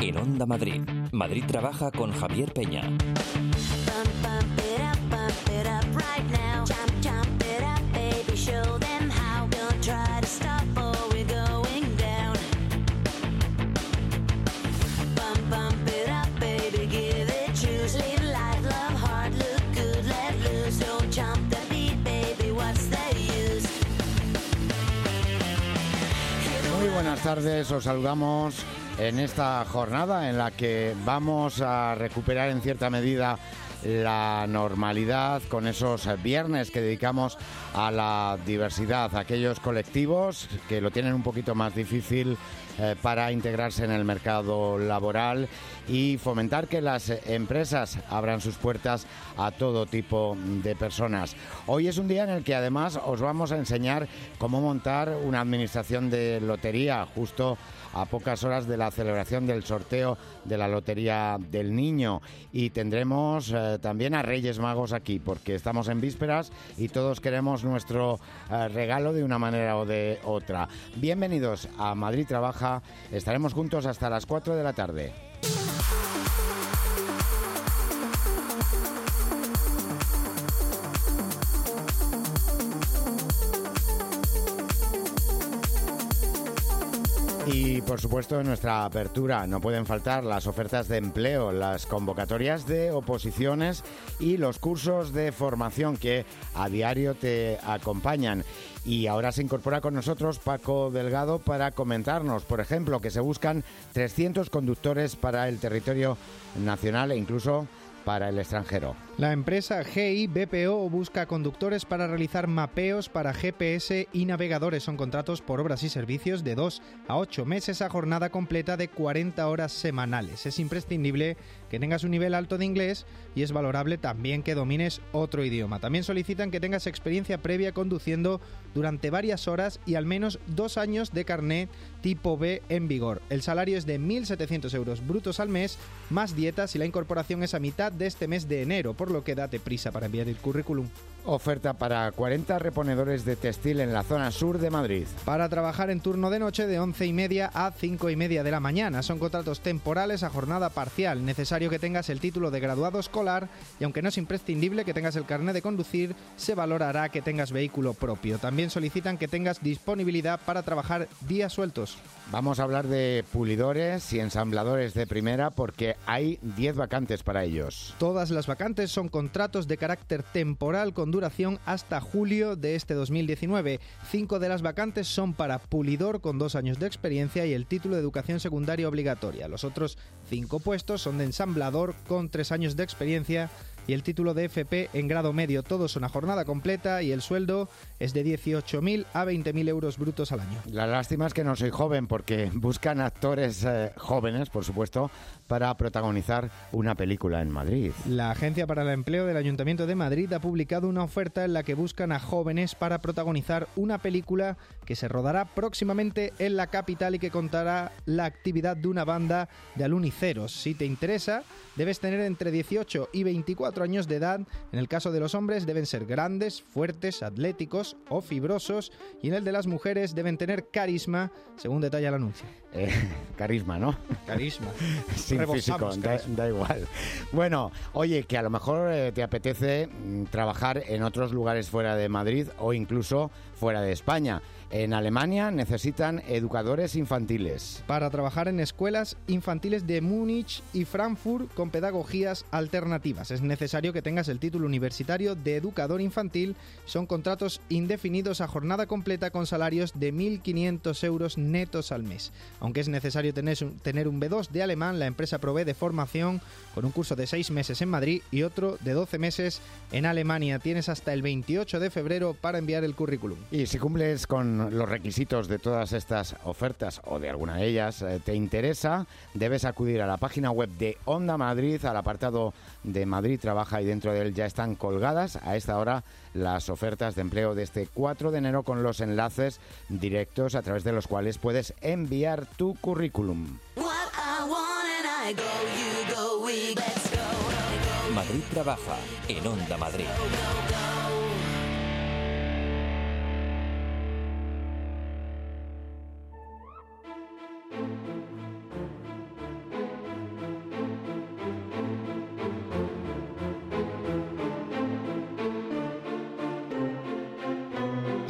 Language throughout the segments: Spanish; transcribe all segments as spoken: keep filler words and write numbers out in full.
en Onda Madrid. Madrid trabaja con Javier Peña. Buenas tardes, os saludamos en esta jornada en la que vamos a recuperar en cierta medida la normalidad con esos viernes que dedicamos a la diversidad, a aquellos colectivos que lo tienen un poquito más difícil eh, para integrarse en el mercado laboral y fomentar que las empresas abran sus puertas a todo tipo de personas. Hoy es un día en el que además os vamos a enseñar cómo montar una administración de lotería justo a pocas horas de la celebración del sorteo de la Lotería del Niño, y tendremos eh, también a Reyes Magos aquí porque estamos en vísperas y todos queremos nuestro eh, regalo de una manera o de otra. Bienvenidos a Madrid Trabaja, estaremos juntos hasta las cuatro de la tarde. Y por supuesto en nuestra apertura no pueden faltar las ofertas de empleo, las convocatorias de oposiciones y los cursos de formación que a diario te acompañan. Y ahora se incorpora con nosotros Paco Delgado para comentarnos, por ejemplo, que se buscan trescientos conductores para el territorio nacional e incluso para el extranjero. La empresa G I B P O busca conductores para realizar mapeos para G P S y navegadores. Son contratos por obras y servicios de dos a ocho meses a jornada completa de cuarenta horas semanales. Es imprescindible que tengas un nivel alto de inglés y es valorable también que domines otro idioma. También solicitan que tengas experiencia previa conduciendo durante varias horas y al menos dos años de carné tipo B en vigor. El salario es de mil setecientos euros brutos al mes, más dietas, y la incorporación es a mitad de este mes de enero, por lo que date prisa para enviar el currículum. Oferta para cuarenta reponedores de textil en la zona sur de Madrid. Para trabajar en turno de noche de once y media a cinco y media de la mañana. Son contratos temporales a jornada parcial. Necesario que tengas el título de graduado escolar y aunque no es imprescindible que tengas el carnet de conducir, se valorará que tengas vehículo propio. También solicitan que tengas disponibilidad para trabajar días sueltos. Vamos a hablar de pulidores y ensambladores de primera porque hay diez vacantes para ellos. Todas las vacantes son contratos de carácter temporal con duración hasta julio de este dos mil diecinueve. Cinco de las vacantes son para pulidor con dos años de experiencia y el título de educación secundaria obligatoria. Los otros cinco puestos son de ensamblador con tres años de experiencia y el título de F P en grado medio. Todos son a jornada completa y el sueldo es de dieciocho mil a veinte mil euros brutos al año. La lástima es que no soy joven porque buscan actores eh, jóvenes, por supuesto, para protagonizar una película en Madrid. La Agencia para el Empleo del Ayuntamiento de Madrid ha publicado una oferta en la que buscan a jóvenes para protagonizar una película que se rodará próximamente en la capital y que contará la actividad de una banda de aluniceros. Si te interesa, debes tener entre dieciocho y veinticuatro años de edad. En el caso de los hombres deben ser grandes, fuertes, atléticos o fibrosos, y en el de las mujeres deben tener carisma, según detalla el anuncio. Eh, carisma, ¿no? Carisma. Sin físico, da, da igual. Bueno, oye, que a lo mejor eh, te apetece mm, trabajar en otros lugares fuera de Madrid o incluso fuera de España. En Alemania necesitan educadores infantiles. Para trabajar en escuelas infantiles de Múnich y Frankfurt con pedagogías alternativas. Es necesario que tengas el título universitario de educador infantil. Son contratos indefinidos a jornada completa con salarios de mil quinientos euros netos al mes. Aunque es necesario tener un, tener un B dos de alemán, la empresa provee de formación con un curso de seis meses en Madrid y otro de doce meses en Alemania. Tienes hasta el veintiocho de febrero para enviar el currículum. Y si cumples con los requisitos de todas estas ofertas o de alguna de ellas eh, te interesa, debes acudir a la página web de Onda Madrid, al apartado de Madrid Trabaja, y dentro de él ya están colgadas a esta hora las ofertas de empleo de este cuatro de enero con los enlaces directos a través de los cuales puedes enviar tu currículum. Madrid Trabaja en Onda Madrid.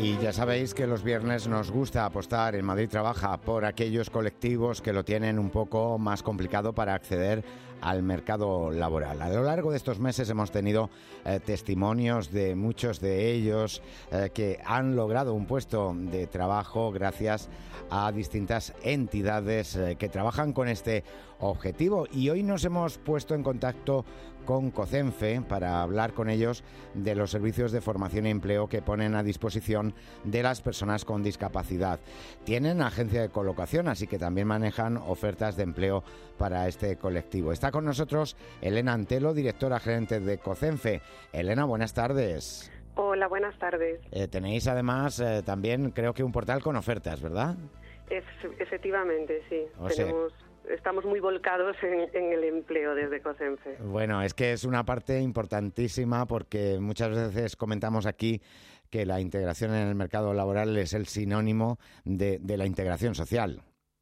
Y ya sabéis que los viernes nos gusta apostar en Madrid Trabaja por aquellos colectivos que lo tienen un poco más complicado para acceder al mercado laboral. A lo largo de estos meses hemos tenido eh, testimonios de muchos de ellos eh, que han logrado un puesto de trabajo gracias a distintas entidades eh, que trabajan con este objetivo. Y hoy nos hemos puesto en contacto con COCENFE para hablar con ellos de los servicios de formación y empleo que ponen a disposición de las personas con discapacidad. Tienen agencia de colocación, así que también manejan ofertas de empleo para este colectivo. Está con nosotros Elena Antelo, directora gerente de COCENFE. Elena, buenas tardes. Hola, buenas tardes. Eh, tenéis además eh, también creo que un portal con ofertas, ¿verdad? Es, efectivamente, sí. O Tenemos... sea... Estamos muy volcados en, en el empleo desde COCENFE. Bueno, es que es una parte importantísima porque muchas veces comentamos aquí que la integración en el mercado laboral es el sinónimo de, de la integración social.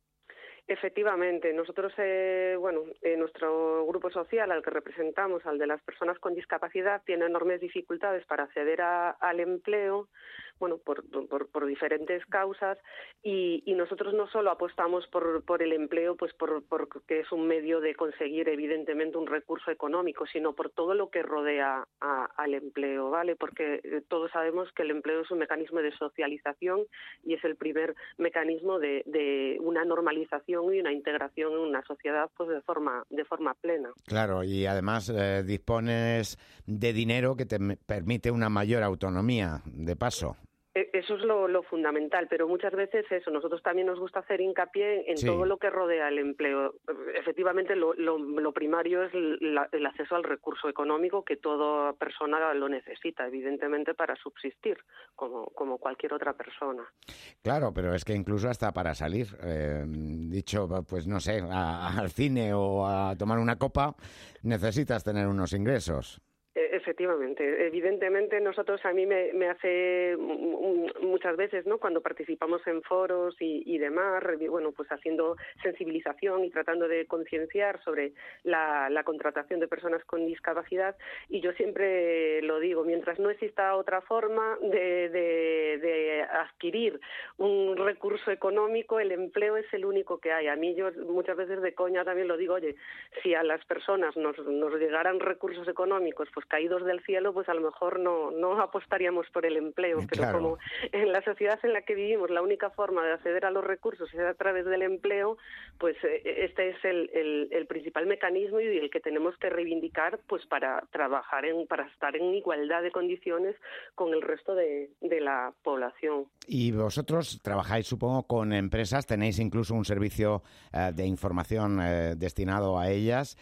Efectivamente, nosotros, eh, bueno, eh, nuestro grupo social al que representamos, al de las personas con discapacidad, tiene enormes dificultades para acceder a, al empleo, bueno, por, por, por diferentes causas, y, y nosotros no solo apostamos por, por el empleo, pues por, porque es un medio de conseguir evidentemente un recurso económico, sino por todo lo que rodea a, al empleo, ¿vale? Porque todos sabemos que el empleo es un mecanismo de socialización y es el primer mecanismo de, de una normalización y una integración en una sociedad, pues de forma de forma plena. Claro, y además eh, dispones de dinero que te permite una mayor autonomía, de paso. Eso es lo, lo fundamental, pero muchas veces eso, nosotros también nos gusta hacer hincapié en sí. todo lo que rodea el empleo. Efectivamente, lo, lo, lo primario es la, el acceso al recurso económico, que toda persona lo necesita, evidentemente, para subsistir, como, como cualquier otra persona. Claro, pero es que incluso hasta para salir, eh, dicho, pues no sé, a, al cine o a tomar una copa, necesitas tener unos ingresos. Efectivamente, evidentemente nosotros a mí me, me hace muchas veces, ¿no? Cuando participamos en foros y, y demás, bueno, pues haciendo sensibilización y tratando de concienciar sobre la, la contratación de personas con discapacidad, y yo siempre lo digo, mientras no exista otra forma de, de, de adquirir un recurso económico, el empleo es el único que hay. A mí yo muchas veces de coña también lo digo, oye, si a las personas nos, nos llegaran recursos económicos, pues caídos del cielo, pues a lo mejor no, no apostaríamos por el empleo, pero claro. Como en la sociedad en la que vivimos la única forma de acceder a los recursos es a través del empleo, pues este es el, el, el principal mecanismo y el que tenemos que reivindicar, pues para trabajar, en, para estar en igualdad de condiciones con el resto de, de la población. Y vosotros trabajáis, supongo, con empresas, tenéis incluso un servicio eh, de información eh, destinado a ellas.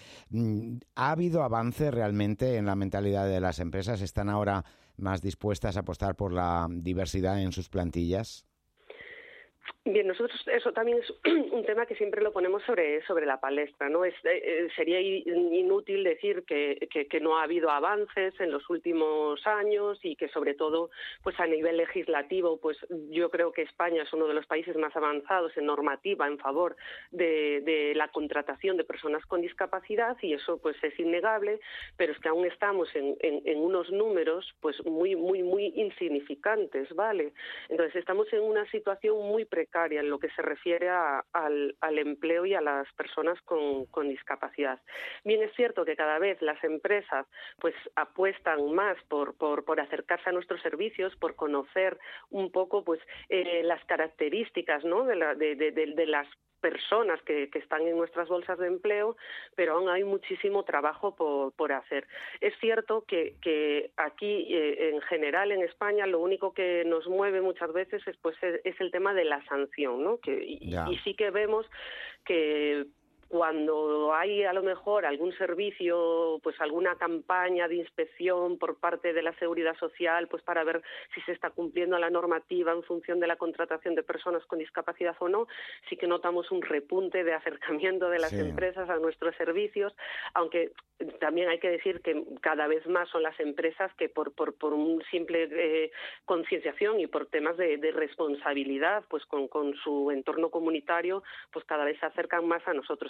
¿Ha habido avance realmente en la mentalidad de las empresas? ¿Están ahora más dispuestas a apostar por la diversidad en sus plantillas? Bien, nosotros eso también es un tema que siempre lo ponemos sobre sobre la palestra, ¿no? Es, eh, sería inútil decir que, que, que no ha habido avances en los últimos años y que sobre todo, pues a nivel legislativo, pues yo creo que España es uno de los países más avanzados en normativa en favor de, de la contratación de personas con discapacidad, y eso pues es innegable, pero es que aún estamos en, en, en unos números pues muy muy muy insignificantes, ¿vale? Entonces estamos en una situación muy precaria en lo que se refiere a, al, al empleo y a las personas con, con discapacidad. Bien, es cierto que cada vez las empresas pues apuestan más por, por, por acercarse a nuestros servicios, por conocer un poco pues eh, las características, ¿no? de, la, de, de, de, de las personas que, que están en nuestras bolsas de empleo, pero aún hay muchísimo trabajo por, por hacer. Es cierto que, que aquí, eh, en general, en España, lo único que nos mueve muchas veces es, pues, es, es el tema de la sanción, ¿no? Que, y, y sí que vemos que cuando hay a lo mejor algún servicio, pues alguna campaña de inspección por parte de la Seguridad Social, pues para ver si se está cumpliendo la normativa en función de la contratación de personas con discapacidad o no, sí que notamos un repunte de acercamiento de las sí. empresas a nuestros servicios, aunque también hay que decir que cada vez más son las empresas que por por, por un simple eh, concienciación y por temas de, de responsabilidad, pues con, con su entorno comunitario, pues cada vez se acercan más a nosotros.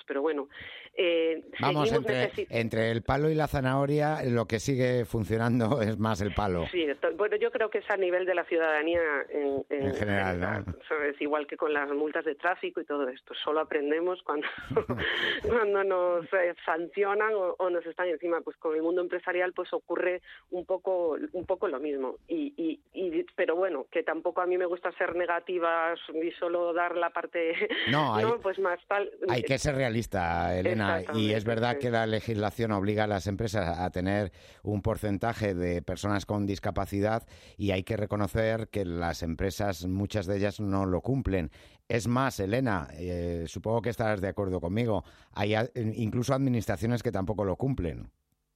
pero bueno. Eh, Vamos, entre, necesit- entre el palo y la zanahoria, lo que sigue funcionando es más el palo. Sí, esto, bueno, yo creo que es a nivel de la ciudadanía en, en, en general, general, ¿no? ¿sabes? Igual que con las multas de tráfico y todo esto. Solo aprendemos cuando, cuando nos eh, sancionan o, o nos están encima. Pues con el mundo empresarial pues ocurre un poco un poco lo mismo. Y, y, y pero bueno, que tampoco a mí me gusta ser negativa y solo dar la parte no, hay, no pues más tal. Hay que ser realista, Elena, y es verdad sí. que la legislación obliga a las empresas a tener un porcentaje de personas con discapacidad y hay que reconocer que las empresas, muchas de ellas, no lo cumplen. Es más, Elena, eh, supongo que estarás de acuerdo conmigo, hay a, incluso administraciones que tampoco lo cumplen.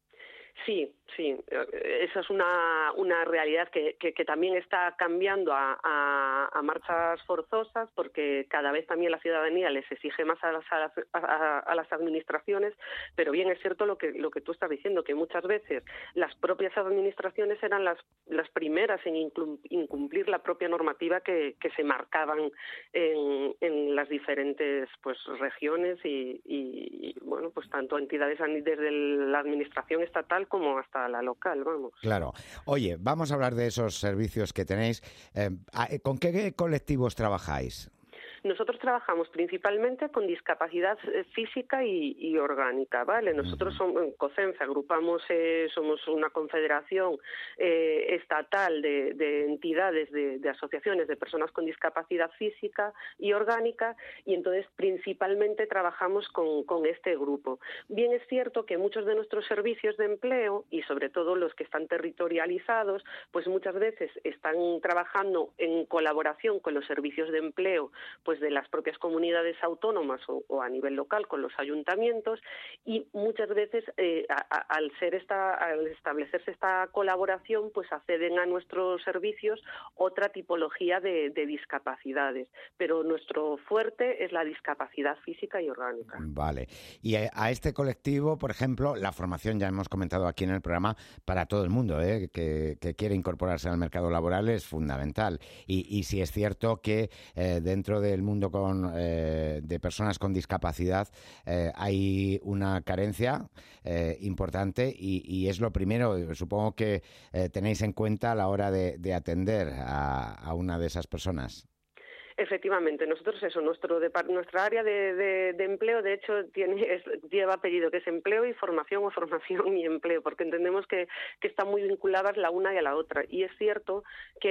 Sí, sí, esa es una, una realidad que, que, que también está cambiando a, a, a marchas forzosas, porque cada vez también la ciudadanía les exige más a las, a las, a, a las administraciones, pero bien es cierto lo que, lo que tú estás diciendo, que muchas veces las propias administraciones eran las, las primeras en incumplir la propia normativa que, que se marcaban en, en las diferentes pues regiones y, y, y bueno, pues tanto entidades desde la administración estatal como hasta la local, vamos. Claro. Oye, vamos a hablar de esos servicios que tenéis. Eh, ¿Con qué colectivos trabajáis? Nosotros trabajamos principalmente con discapacidad física y, y orgánica, ¿vale? Nosotros somos en COCENFE, agrupamos, eh, somos una confederación eh, estatal de, de entidades, de, de asociaciones de personas con discapacidad física y orgánica, y entonces principalmente trabajamos con, con este grupo. Bien es cierto que muchos de nuestros servicios de empleo, y sobre todo los que están territorializados, pues muchas veces están trabajando en colaboración con los servicios de empleo, pues de las propias comunidades autónomas o, o a nivel local con los ayuntamientos, y muchas veces eh, a, a, al ser esta, al establecerse esta colaboración, pues acceden a nuestros servicios otra tipología de, de discapacidades, pero nuestro fuerte es la discapacidad física y orgánica. Vale. Y a, a este colectivo, por ejemplo, la formación ya hemos comentado aquí en el programa para todo el mundo, ¿eh? que, que quiere incorporarse al mercado laboral es fundamental. Y, y si es cierto que eh, dentro del mundo con, eh, de personas con discapacidad eh, hay una carencia eh, importante y, y es lo primero, supongo que eh, tenéis en cuenta a la hora de, de atender a, a una de esas personas. Efectivamente, nosotros eso, nuestro nuestra área de, de, de empleo, de hecho, tiene es, lleva apellido, que es empleo y formación o formación y empleo, porque entendemos que, que están muy vinculadas la una y a la otra. Y es cierto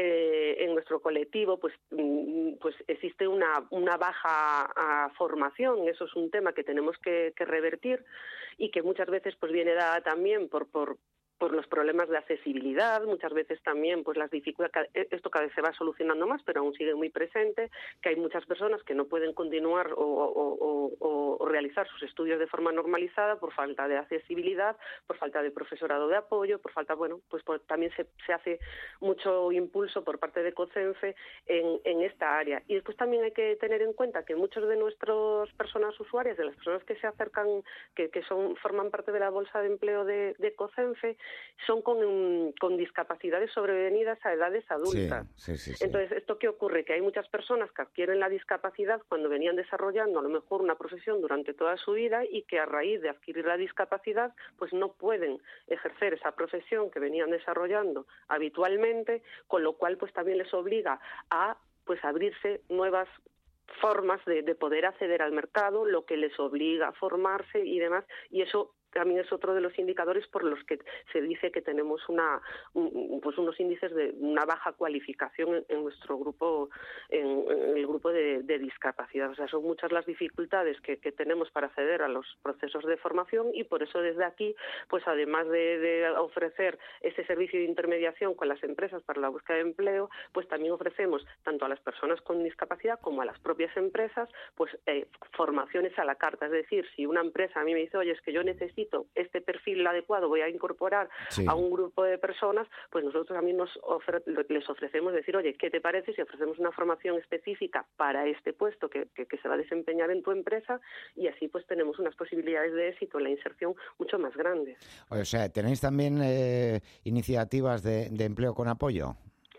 que en nuestro colectivo pues, pues existe una, una baja a formación, eso es un tema que tenemos que, que revertir y que muchas veces pues viene dada también por... por por los problemas de accesibilidad, muchas veces también pues las dificultades, esto cada vez se va solucionando más, pero aún sigue muy presente, que hay muchas personas que no pueden continuar o, o, o, o realizar sus estudios de forma normalizada por falta de accesibilidad, por falta de profesorado de apoyo, por falta, bueno, pues por, también se, se hace mucho impulso por parte de COCENFE en, en esta área. Y después también hay que tener en cuenta que muchos de nuestras personas usuarias, de las personas que se acercan, que, que son forman parte de la bolsa de empleo de, de COCENFE, son con, con discapacidades sobrevenidas a edades adultas. Sí, sí, sí, sí. Entonces, ¿esto qué ocurre? Que hay muchas personas que adquieren la discapacidad cuando venían desarrollando a lo mejor una profesión durante toda su vida y que a raíz de adquirir la discapacidad pues no pueden ejercer esa profesión que venían desarrollando habitualmente, con lo cual pues también les obliga a pues abrirse nuevas formas de, de poder acceder al mercado, lo que les obliga a formarse y demás, y eso también es otro de los indicadores por los que se dice que tenemos una un, pues unos índices de una baja cualificación en, en nuestro grupo, en, en el grupo de, de discapacidad. O sea, son muchas las dificultades que, que tenemos para acceder a los procesos de formación y por eso desde aquí, pues además de, de ofrecer ese servicio de intermediación con las empresas para la búsqueda de empleo, pues también ofrecemos tanto a las personas con discapacidad como a las propias empresas, pues eh, formaciones a la carta. Es decir, si una empresa a mí me dice, oye, es que yo necesito este perfil adecuado, voy a incorporar sí. a un grupo de personas, pues nosotros también nos ofre- les ofrecemos decir, oye, ¿qué te parece si ofrecemos una formación específica para este puesto que, que, que se va a desempeñar en tu empresa? Y así pues tenemos unas posibilidades de éxito en la inserción mucho más grandes. O sea, ¿tenéis también eh, iniciativas de, de empleo con apoyo?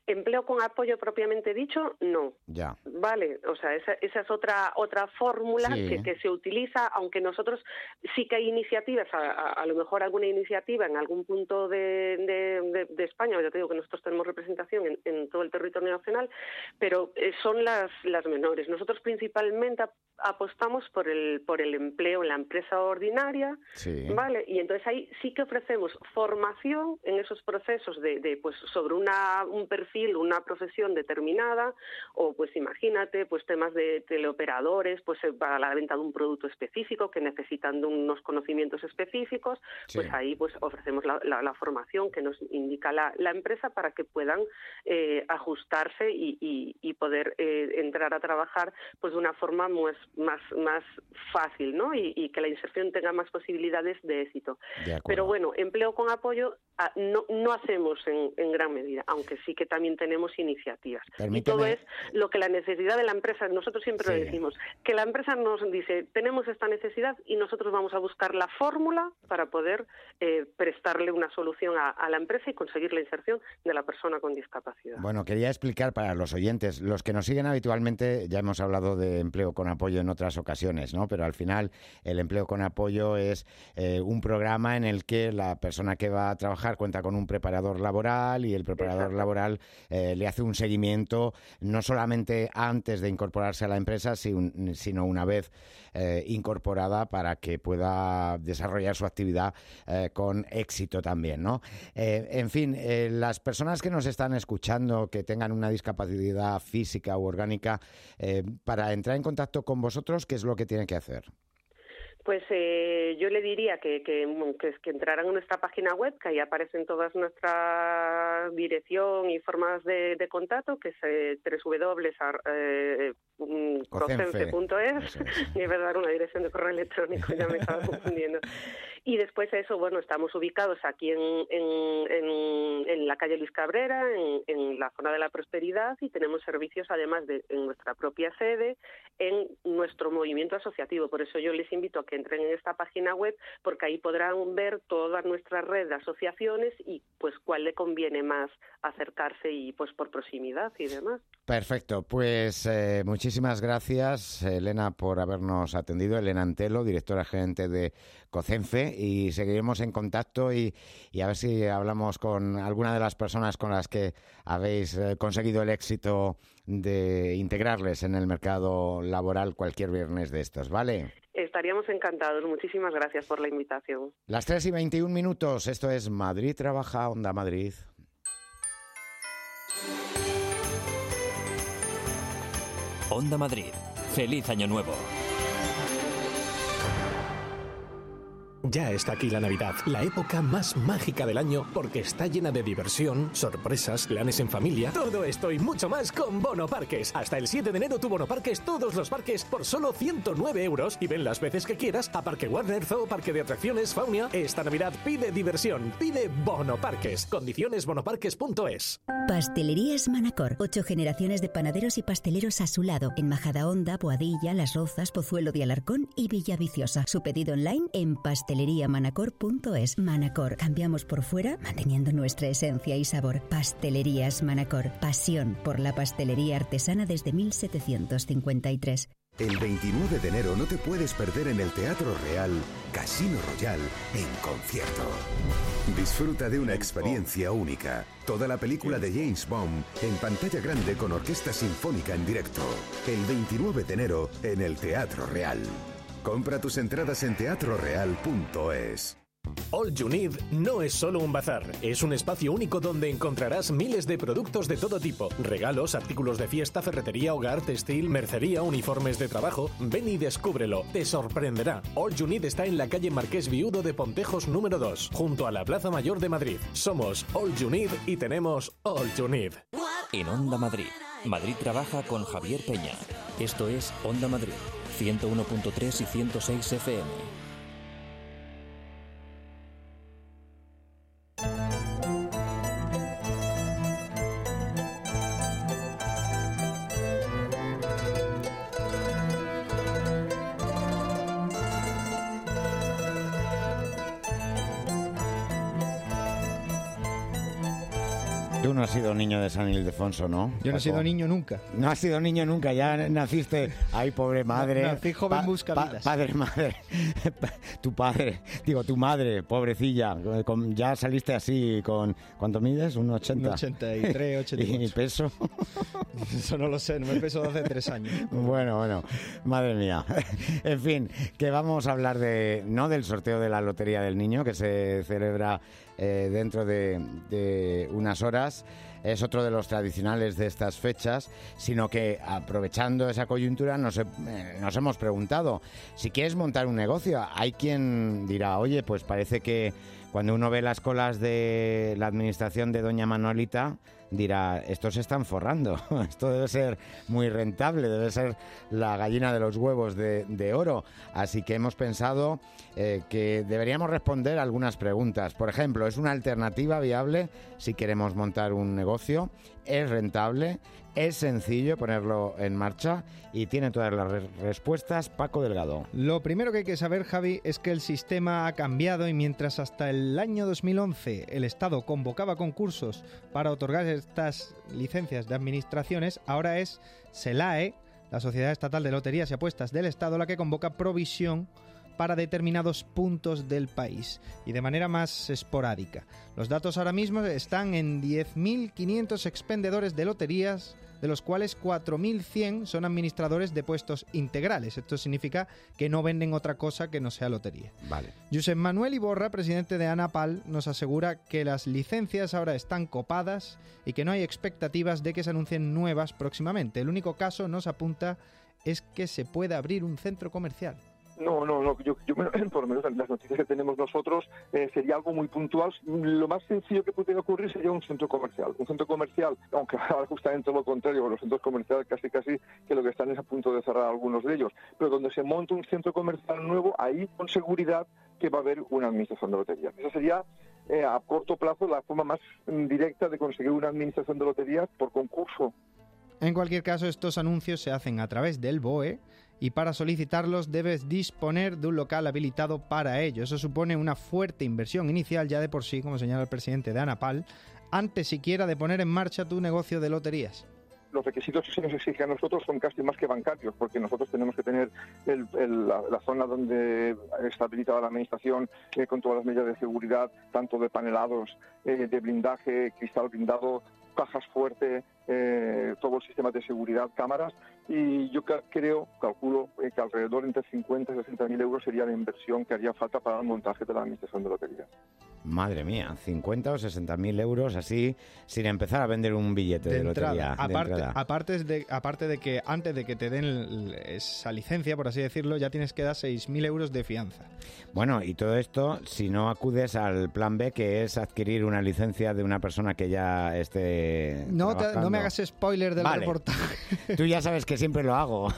Empleo con apoyo propiamente dicho, no. Ya. Vale, o sea, esa, esa es otra otra fórmula Sí. que, que se utiliza, aunque nosotros sí que hay iniciativas, a, a, a lo mejor alguna iniciativa en algún punto de, de, de, de España, ya te digo que nosotros tenemos representación en, en todo el territorio nacional, pero eh, son las, las menores. Nosotros principalmente ap- apostamos por el, por el empleo en la empresa ordinaria, Sí. ¿vale? Y entonces ahí sí que ofrecemos formación en esos procesos de, de pues sobre una un perfil, una profesión determinada, o pues imagínate, pues temas de teleoperadores, pues para la venta de un producto específico que necesitan de unos conocimientos específicos, Sí. pues ahí pues ofrecemos la, la, la formación que nos indica la, la empresa para que puedan eh, ajustarse y, y, y poder eh, entrar a trabajar pues de una forma más, más, más fácil, ¿no? Y, y que la inserción tenga más posibilidades de éxito. De acuerdo. Pero bueno, empleo con apoyo ah, no, no hacemos en, en gran medida, aunque sí que también tenemos iniciativas. Permíteme... Y todo es lo que la necesidad de la empresa, nosotros siempre Sí. lo decimos, que la empresa nos dice, tenemos esta necesidad y nosotros vamos a buscar la fórmula para poder eh, prestarle una solución a, a la empresa y conseguir la inserción de la persona con discapacidad. Bueno, quería explicar para los oyentes, los que nos siguen habitualmente, ya hemos hablado de empleo con apoyo en otras ocasiones, ¿no? Pero al final el empleo con apoyo es eh, un programa en el que la persona que va a trabajar cuenta con un preparador laboral y el preparador Exacto. laboral eh, le hace un seguimiento no solamente antes de incorporarse a la empresa, sino una vez eh, incorporada para que pueda desarrollar su actividad eh, con éxito también, ¿no? Eh, en fin, eh, las personas que nos están escuchando, que tengan una discapacidad física u orgánica, eh, para entrar en contacto con vosotros, ¿qué es lo que tienen que hacer? Pues eh, yo le diría que, que, que, que entraran en nuestra página web, que ahí aparecen todas nuestra dirección y formas de, de contacto, que es eh, doble u doble u doble u punto cocenfe punto es. Y es verdad, una dirección de correo electrónico, ya me estaba confundiendo. Y después eso, bueno, estamos ubicados aquí en, en, en, en la calle Luis Cabrera, en, en la zona de la Prosperidad, y tenemos servicios además de en nuestra propia sede, en nuestro movimiento asociativo. Por eso yo les invito a que entren en esta página web, porque ahí podrán ver toda nuestra red de asociaciones y pues cuál le conviene más acercarse y pues por proximidad y demás. Perfecto, pues eh, muchísimas gracias, Elena, por habernos atendido. Elena Antelo, directora gerente de Cocenfe, y seguiremos en contacto y, y a ver si hablamos con alguna de las personas con las que habéis eh, conseguido el éxito de integrarles en el mercado laboral cualquier viernes de estos, ¿vale? Estaríamos encantados. Muchísimas gracias por la invitación. Las tres y veintiún minutos, esto es Madrid Trabaja, Onda Madrid. Onda Madrid. ¡Feliz Año Nuevo! Ya está aquí la Navidad, la época más mágica del año, porque está llena de diversión, sorpresas, planes en familia, todo esto y mucho más con Bono Parques. Hasta el siete de enero tu Bono Parques, todos los parques por solo ciento nueve euros y ven las veces que quieras a Parque Warner, Zoo, Parque de Atracciones, Faunia. Esta Navidad pide diversión, pide Bono Parques. Condiciones bonoparques punto es. Pastelerías Manacor. Ocho generaciones de panaderos y pasteleros a su lado. En Majadahonda, Boadilla, Las Rozas, Pozuelo de Alarcón y Villaviciosa. Su pedido online en pastelería manacor punto es. Manacor. Cambiamos por fuera, manteniendo nuestra esencia y sabor. Pastelerías Manacor. Pasión por la pastelería artesana desde mil setecientos cincuenta y tres. El veintinueve de enero no te puedes perder en el Teatro Real Casino Royal en concierto. Disfruta de una experiencia única. Toda la película de James Bond en pantalla grande con orquesta sinfónica en directo. El veintinueve de enero en el Teatro Real. Compra tus entradas en teatro real punto es. All You Need no es solo un bazar, es un espacio único donde encontrarás miles de productos de todo tipo, regalos, artículos de fiesta, ferretería, hogar, textil, mercería, uniformes de trabajo. Ven y descúbrelo, te sorprenderá. All You Need está en la calle Marqués Viudo de Pontejos número dos, junto a la Plaza Mayor de Madrid. Somos All You Need y tenemos All You Need. En Onda Madrid, Madrid Trabaja con Javier Peña. Esto es Onda Madrid, ciento uno punto tres y ciento seis F M. Tú no has sido niño de San Ildefonso, ¿no? Yo no he sido niño nunca. No has sido niño nunca, ya naciste. Ay, pobre madre. Nací joven buscavidas. Pa, padre, madre. Tu padre, digo, tu madre, pobrecilla. Con, ya saliste así con... ¿Cuánto mides? ¿Un ochenta? Un ochenta y tres, ochenta y ocho. ¿Y peso? Eso no lo sé, no me peso de hace tres años. Bueno, bueno, madre mía. En fin, que vamos a hablar de... No del sorteo de la Lotería del Niño, que se celebra eh, dentro de, de unas horas. Es otro de los tradicionales de estas fechas, sino que aprovechando esa coyuntura nos, eh, nos hemos preguntado si quieres montar un negocio. Hay quien dirá, oye, pues parece que cuando uno ve las colas de la administración de doña Manuelita, dirá, estos se están forrando, esto debe ser muy rentable, debe ser la gallina de los huevos de, de oro. Así que hemos pensado eh, que deberíamos responder algunas preguntas. Por ejemplo, ¿es una alternativa viable si queremos montar un negocio? ¿Es rentable? ¿Es sencillo ponerlo en marcha? Y tiene todas las re- respuestas Paco Delgado. Lo primero que hay que saber, Javi, es que el sistema ha cambiado y mientras hasta el año dos mil once el Estado convocaba concursos para otorgar estas licencias de administraciones, ahora es SELAE, la Sociedad Estatal de Loterías y Apuestas del Estado, la que convoca provisión para determinados puntos del país y de manera más esporádica. Los datos ahora mismo están en diez mil quinientos expendedores de loterías, de los cuales cuatro mil cien son administradores de puestos integrales. Esto significa que no venden otra cosa que no sea lotería. Vale. Josep Manuel Iborra, presidente de ANAPAL, nos asegura que las licencias ahora están copadas y que no hay expectativas de que se anuncien nuevas próximamente. El único caso, nos apunta, es que se pueda abrir un centro comercial. No, no, no. Yo, yo por lo menos las noticias que tenemos nosotros eh, sería algo muy puntual. Lo más sencillo que pudiera ocurrir sería un centro comercial. Un centro comercial, aunque ahora justamente lo contrario, los centros comerciales casi casi que lo que están es a punto de cerrar algunos de ellos. Pero donde se monta un centro comercial nuevo, ahí con seguridad que va a haber una administración de loterías. Esa sería eh, a corto plazo la forma más directa de conseguir una administración de loterías por concurso. En cualquier caso, estos anuncios se hacen a través del B O E y para solicitarlos debes disponer de un local habilitado para ello. Eso supone una fuerte inversión inicial ya de por sí, como señala el presidente de ANAPAL, antes siquiera de poner en marcha tu negocio de loterías. Los requisitos que se nos exigen a nosotros son casi más que bancarios, porque nosotros tenemos que tener el, el, la, la zona donde está habilitada la administración eh, con todas las medidas de seguridad, tanto de panelados, eh, de blindaje, cristal blindado, cajas fuertes, eh, todo el sistema de seguridad, cámaras, y yo ca- creo, calculo, eh, que alrededor entre cincuenta y sesenta mil euros sería la inversión que haría falta para el montaje de la administración de loterías. Madre mía, cincuenta o sesenta mil euros así, sin empezar a vender un billete de, de entrada. lotería. Aparte, de entrada. aparte, de, aparte de que antes de que te den el, esa licencia, por así decirlo, ya tienes que dar seis mil euros de fianza. Bueno, y todo esto si no acudes al plan B, que es adquirir una licencia de una persona que ya esté No, te, no me hagas spoiler del vale. reportaje. Tú ya sabes que siempre lo hago.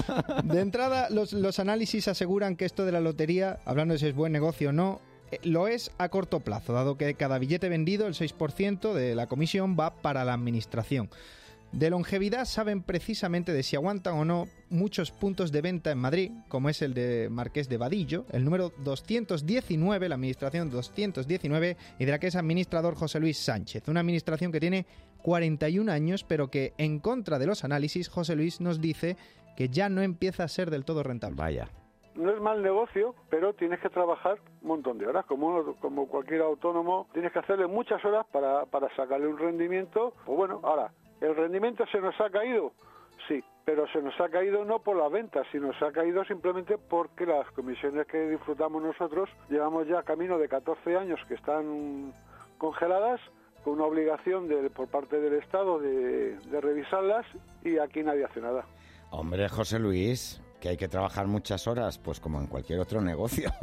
De entrada, los, los análisis aseguran que esto de la lotería, hablando de si es buen negocio o no, lo es a corto plazo, dado que cada billete vendido, el seis por ciento de la comisión va para la administración. De longevidad saben precisamente de si aguantan o no muchos puntos de venta en Madrid, como es el de Marqués de Vadillo, el número doscientos diecinueve, la administración doscientos diecinueve, y de la que es administrador José Luis Sánchez. Una administración que tiene cuarenta y un años, pero que en contra de los análisis, José Luis nos dice que ya no empieza a ser del todo rentable. Vaya. No es mal negocio, pero tienes que trabajar un montón de horas. Como, como cualquier autónomo, tienes que hacerle muchas horas para, para sacarle un rendimiento. Pues bueno, ahora, ¿el rendimiento se nos ha caído? Sí, pero se nos ha caído no por las ventas, sino se ha caído simplemente porque las comisiones que disfrutamos nosotros llevamos ya camino de catorce años que están congeladas, con una obligación de, por parte del Estado de, de revisarlas, y aquí nadie hace nada. Hombre, José Luis, que hay que trabajar muchas horas, pues como en cualquier otro negocio.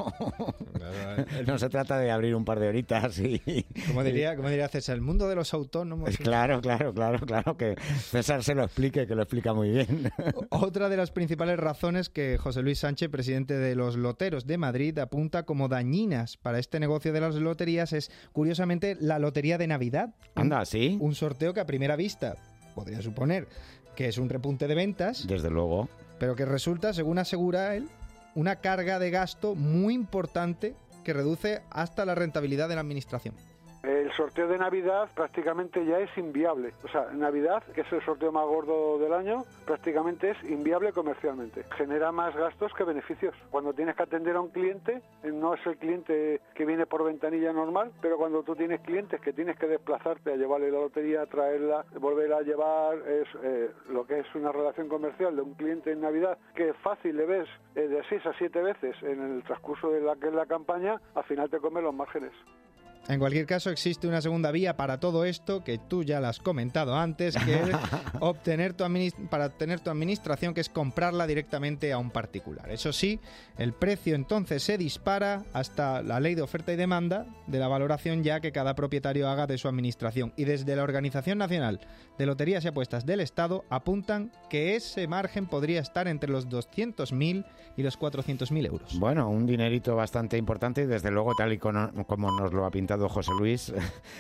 Claro, el... No se trata de abrir un par de horitas y... Como diría, como diría César, el mundo de los autónomos... Claro, claro, claro, claro, que César se lo explique, que lo explica muy bien. Otra de las principales razones que José Luis Sánchez, presidente de los Loteros de Madrid, apunta como dañinas para este negocio de las loterías es, curiosamente, la Lotería de Navidad. Anda, ¿sí? Un sorteo que a primera vista podría suponer que es un repunte de ventas. Desde luego. Pero que resulta, según asegura él, una carga de gasto muy importante que reduce hasta la rentabilidad de la administración. El sorteo de Navidad prácticamente ya es inviable. O sea, Navidad, que es el sorteo más gordo del año, prácticamente es inviable comercialmente. Genera más gastos que beneficios. Cuando tienes que atender a un cliente, no es el cliente que viene por ventanilla normal, pero cuando tú tienes clientes que tienes que desplazarte a llevarle la lotería, traerla, volver a llevar, es eh, lo que es una relación comercial de un cliente en Navidad, que fácil le ves eh, de seis a siete veces en el transcurso de la que es la campaña, al final te comes los márgenes. En cualquier caso, existe una segunda vía para todo esto, que tú ya la has comentado antes, que es obtener tu administ- para obtener tu administración, que es comprarla directamente a un particular. Eso sí, el precio entonces se dispara hasta la ley de oferta y demanda de la valoración ya que cada propietario haga de su administración. Y desde la Organización Nacional de Loterías y Apuestas del Estado apuntan que ese margen podría estar entre los doscientos mil y los cuatrocientos mil euros. Bueno, un dinerito bastante importante y desde luego, tal y como, como nos lo ha pintado José Luis,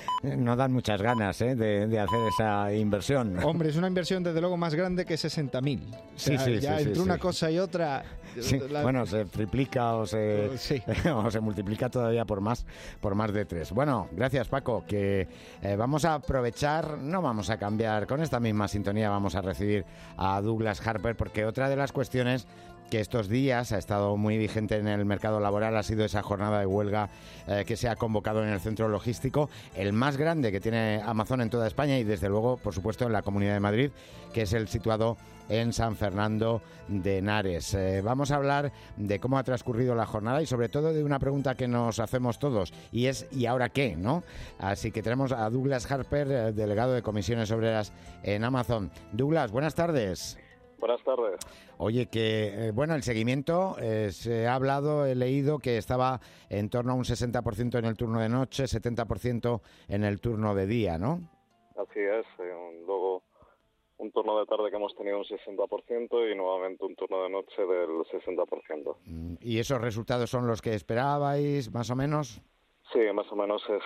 no dan muchas ganas ¿eh? de, de hacer esa inversión. Hombre, es una inversión desde luego más grande que sesenta mil. O sea, sí, sí, ya sí, entre sí, una sí. cosa y otra... Sí, la... Bueno, se triplica o se, sí. o se multiplica todavía por más, por más de tres. Bueno, gracias Paco, que eh, vamos a aprovechar, no vamos a cambiar, con esta misma sintonía vamos a recibir a Douglas Harper, porque otra de las cuestiones que estos días ha estado muy vigente en el mercado laboral ha sido esa jornada de huelga eh, que se ha convocado en el centro logístico, el más grande que tiene Amazon en toda España y desde luego, por supuesto, en la Comunidad de Madrid, que es el situado en San Fernando de Henares. Eh, vamos a hablar de cómo ha transcurrido la jornada y sobre todo de una pregunta que nos hacemos todos y es ¿y ahora qué? ¿no? Así que tenemos a Douglas Harper, eh, delegado de Comisiones Obreras en Amazon. Douglas, buenas tardes. Buenas tardes. Oye, que, eh, bueno, el seguimiento, eh, se ha hablado, he leído que estaba en torno a un sesenta por ciento en el turno de noche, setenta por ciento en el turno de día, ¿no? Así es, eh, luego un turno de tarde que hemos tenido un sesenta por ciento y nuevamente un turno de noche del sesenta por ciento. ¿Y esos resultados son los que esperabais, más o menos? Sí, más o menos es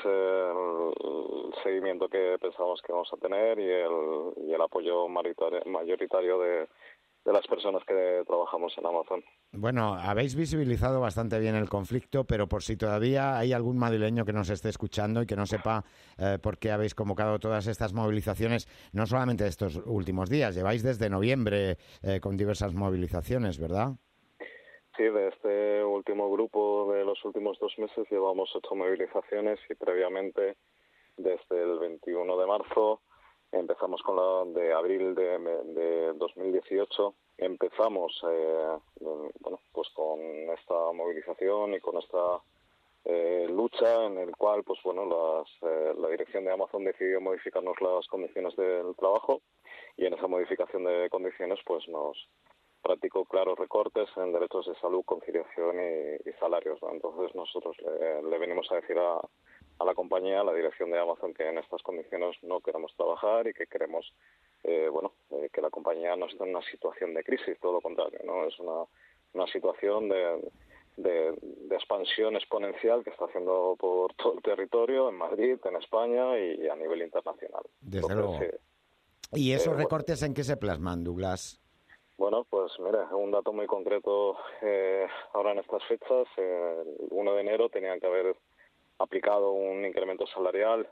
el, el seguimiento que pensábamos que vamos a tener y el, y el apoyo mayoritario, mayoritario de, de las personas que trabajamos en Amazon. Bueno, habéis visibilizado bastante bien el conflicto, pero por si todavía hay algún madrileño que nos esté escuchando y que no sepa eh, por qué habéis convocado todas estas movilizaciones, no solamente estos últimos días, lleváis desde noviembre eh, con diversas movilizaciones, ¿verdad? Sí, de este último grupo de los últimos dos meses llevamos ocho movilizaciones y previamente desde el veintiuno de marzo empezamos con la de abril de, de dos mil dieciocho. Empezamos eh, bueno, pues con esta movilización y con esta eh, lucha en el cual pues bueno las, eh, la dirección de Amazon decidió modificarnos las condiciones del trabajo y en esa modificación de condiciones pues nos practicó claros recortes en derechos de salud, conciliación y, y salarios, ¿no? Entonces nosotros le, le venimos a decir a, a la compañía, a la dirección de Amazon, que en estas condiciones no queremos trabajar y que queremos eh, bueno eh, que la compañía no esté en una situación de crisis, todo lo contrario, ¿no? Es una, una situación de, de, de expansión exponencial que está haciendo por todo el territorio, en Madrid, en España y a nivel internacional. Desde Entonces, luego. Sí. ¿Y esos eh, recortes bueno, en qué se plasman, Douglas? Bueno, pues mira, un dato muy concreto eh, ahora en estas fechas, eh, el uno de enero tenían que haber aplicado un incremento salarial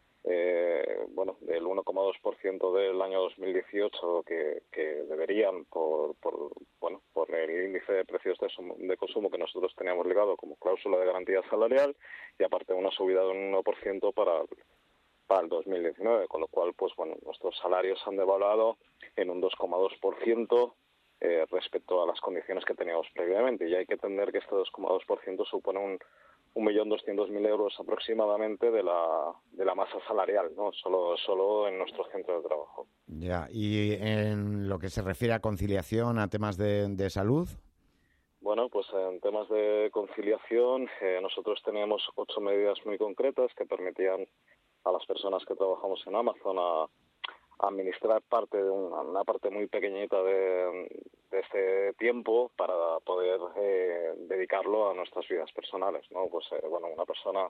eh, bueno, del uno coma dos por ciento del año dos mil dieciocho que, que deberían por, por bueno por el índice de precios de, sum, de consumo que nosotros teníamos ligado como cláusula de garantía salarial y aparte una subida de un uno por ciento para para el dos mil diecinueve, con lo cual pues bueno nuestros salarios han devaluado en un dos coma dos por ciento eh, respecto a las condiciones que teníamos previamente y hay que entender que este dos coma dos por ciento supone un un millón doscientos mil euros aproximadamente de la de la masa salarial, no solo solo en nuestro centro de trabajo. Ya, y en lo que se refiere a conciliación, a temas de, de salud. Bueno, pues en temas de conciliación eh, nosotros teníamos ocho medidas muy concretas que permitían a las personas que trabajamos en Amazon a administrar parte de una, una parte muy pequeñita de, de este tiempo para poder eh, dedicarlo a nuestras vidas personales, ¿no? Pues eh, bueno, una persona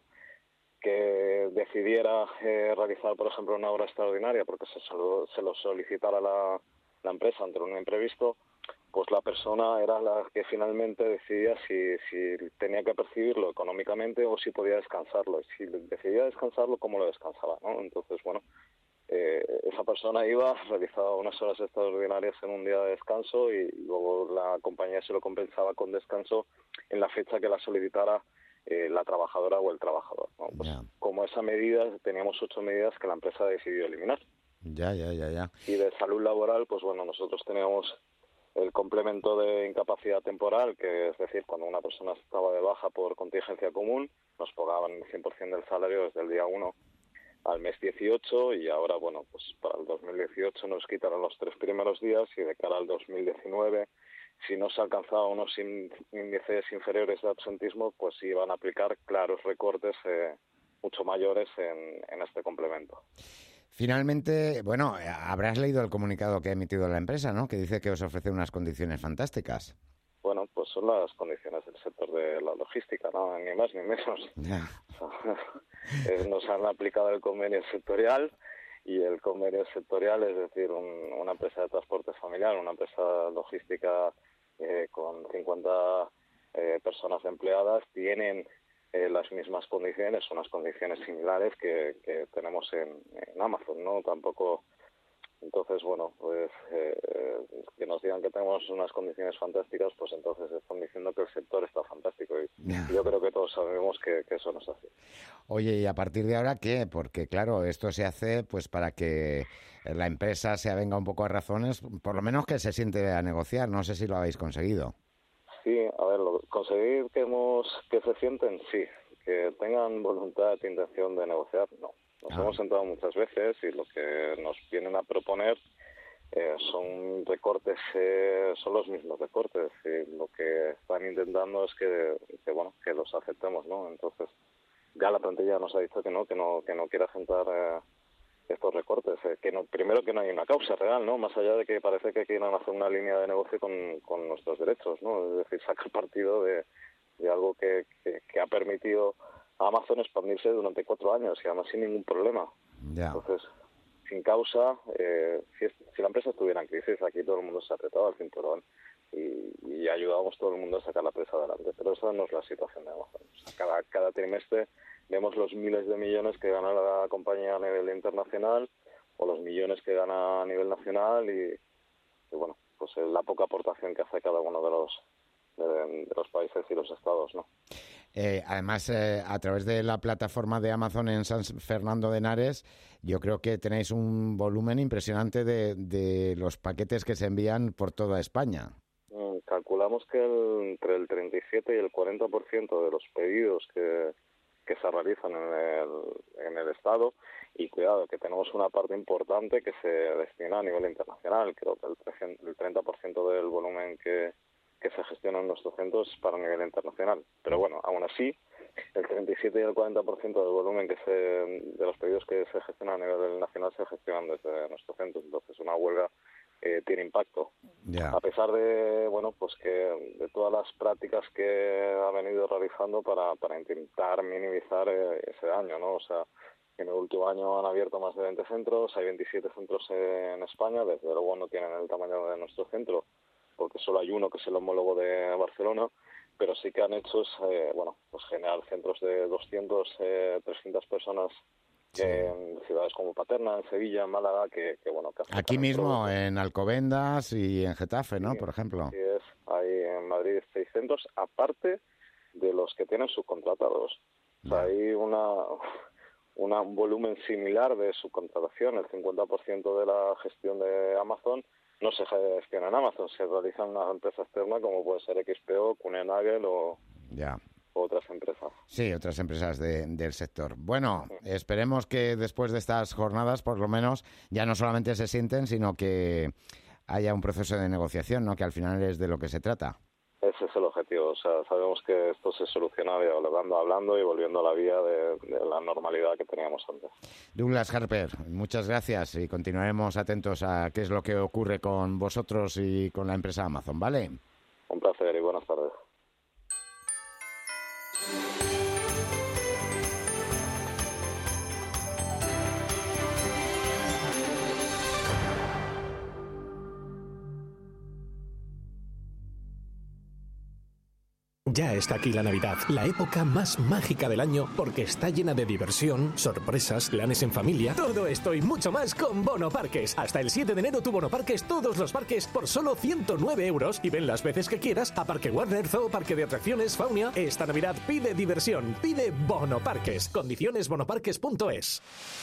que decidiera eh, realizar, por ejemplo, una hora extraordinaria porque se, se lo solicitara la, la empresa ante un imprevisto, pues la persona era la que finalmente decidía si, si tenía que percibirlo económicamente o si podía descansarlo. Y si decidía descansarlo, ¿cómo lo descansaba, ¿no? Entonces, bueno, eh, esa persona iba, realizaba unas horas extraordinarias en un día de descanso y luego la compañía se lo compensaba con descanso en la fecha que la solicitara eh, la trabajadora o el trabajador, ¿no? Pues, yeah. Como esa medida, teníamos ocho medidas que la empresa decidió eliminar. Ya, ya, ya, ya. Y de salud laboral, pues bueno, nosotros teníamos el complemento de incapacidad temporal, que es decir, cuando una persona estaba de baja por contingencia común, nos pagaban el cien por ciento del salario desde el día uno al mes dieciocho, y ahora, bueno, pues para el dos mil dieciocho nos quitaron los tres primeros días, y de cara al dos mil diecinueve, si no se alcanzaba unos índices inferiores de absentismo, pues sí iban a aplicar claros recortes eh, mucho mayores en, en este complemento. Finalmente, bueno, habrás leído el comunicado que ha emitido la empresa, ¿no? Que dice que os ofrece unas condiciones fantásticas. Bueno, pues son las condiciones del sector de la logística, ¿no? Ni más ni menos. Yeah. Nos han aplicado el convenio sectorial, y el convenio sectorial, es decir, un, una empresa de transporte familiar, una empresa logística eh, con cincuenta eh, personas empleadas, tienen Eh, las mismas condiciones, unas condiciones similares que, que tenemos en, en Amazon, ¿no? Tampoco, entonces, bueno, pues eh, que nos digan que tenemos unas condiciones fantásticas, pues entonces están diciendo que el sector está fantástico, y yeah. yo creo que todos sabemos que, que eso no es así. Oye, ¿y a partir de ahora qué? Porque, claro, esto se hace pues para que la empresa se avenga un poco a razones, por lo menos que se siente a negociar, no sé si lo habéis conseguido. Sí, a ver, lo, conseguir que hemos que se sienten, sí. Que tengan voluntad e intención de negociar, no. Nos ah. hemos sentado muchas veces, y lo que nos vienen a proponer eh, son recortes, eh, son los mismos recortes, y lo que están intentando es que, que bueno, que los aceptemos, ¿no? Entonces, ya la plantilla nos ha dicho que no, que no, que no quiere aceptar eh, estos recortes, eh, que no, primero que no hay una causa real, ¿no? Más allá de que parece que quieran hacer una línea de negocio con, con nuestros derechos, ¿no? Es decir, sacar partido de, de algo que, que, que ha permitido a Amazon expandirse durante cuatro años y además sin ningún problema. Yeah. Entonces, sin causa, eh, si, si la empresa estuviera en crisis, aquí todo el mundo se apretaba el cinturón y, y ayudábamos todo el mundo a sacar la empresa adelante, pero esa no es la situación de Amazon. O sea, cada, cada trimestre vemos los miles de millones que gana la compañía a nivel internacional o los millones que gana a nivel nacional, y, y bueno, pues la poca aportación que hace cada uno de los de, de los países y los estados, ¿no? Eh, además, eh, a través de la plataforma de Amazon en San Fernando de Henares, yo creo que tenéis un volumen impresionante de, de los paquetes que se envían por toda España. Mm, calculamos que el, entre el treinta y siete y el cuarenta por ciento de los pedidos que, que se realizan en el, en el estado, y cuidado, que tenemos una parte importante que se destina a nivel internacional. Creo que el, el treinta por ciento del volumen que que se gestiona en nuestros centros para nivel internacional. Pero bueno, aún así, el treinta y siete y el cuarenta por ciento del volumen que se, de los pedidos que se gestionan a nivel nacional se gestionan desde nuestros centros. Entonces, una huelga eh, tiene impacto. Yeah. A pesar de, bueno, pues que de todas las prácticas que ha venido realizando para, para intentar minimizar eh, ese daño, ¿no? O sea, en el último año han abierto más de veinte centros, hay veintisiete centros en España, desde luego no tienen el tamaño de nuestro centro, porque solo hay uno que es el homólogo de Barcelona, pero sí que han hecho eh, bueno, pues generar centros de doscientas, eh, trescientas personas sí. en ciudades como Paterna, en Sevilla, en Málaga, que, que bueno... Que aquí mismo, en Alcobendas y en Getafe, ¿no? Sí, por ejemplo. Sí, es. Hay en Madrid seis centros, aparte de los que tienen subcontratados. O sea, hay una, una, un volumen similar de subcontratación, el cincuenta por ciento de la gestión de Amazon no se gestiona en Amazon, se realiza en una empresa externa como puede ser X P O, Kuehne+Nagel o, ya. o otras empresas. Sí, otras empresas de, del sector. Bueno, sí. Esperemos que después de estas jornadas, por lo menos, ya no solamente se sienten, sino que haya un proceso de negociación, ¿no? Que al final es de lo que se trata. Ese es el objetivo. O sea, sabemos que esto se soluciona hablando, hablando y volviendo a la vía de, de la normalidad que teníamos antes. Douglas Harper, muchas gracias y continuaremos atentos a qué es lo que ocurre con vosotros y con la empresa Amazon, ¿vale? Un placer y buenas tardes. Ya está aquí la Navidad, la época más mágica del año porque está llena de diversión, sorpresas, planes en familia. Todo esto y mucho más con Bono Parques. Hasta el siete de enero tu Bono Parques, todos los parques por solo ciento nueve euros y ven las veces que quieras a Parque Warner, Zoo, Parque de Atracciones, Faunia. Esta Navidad pide diversión, pide Bono Parques. Condiciones bonoparques punto es.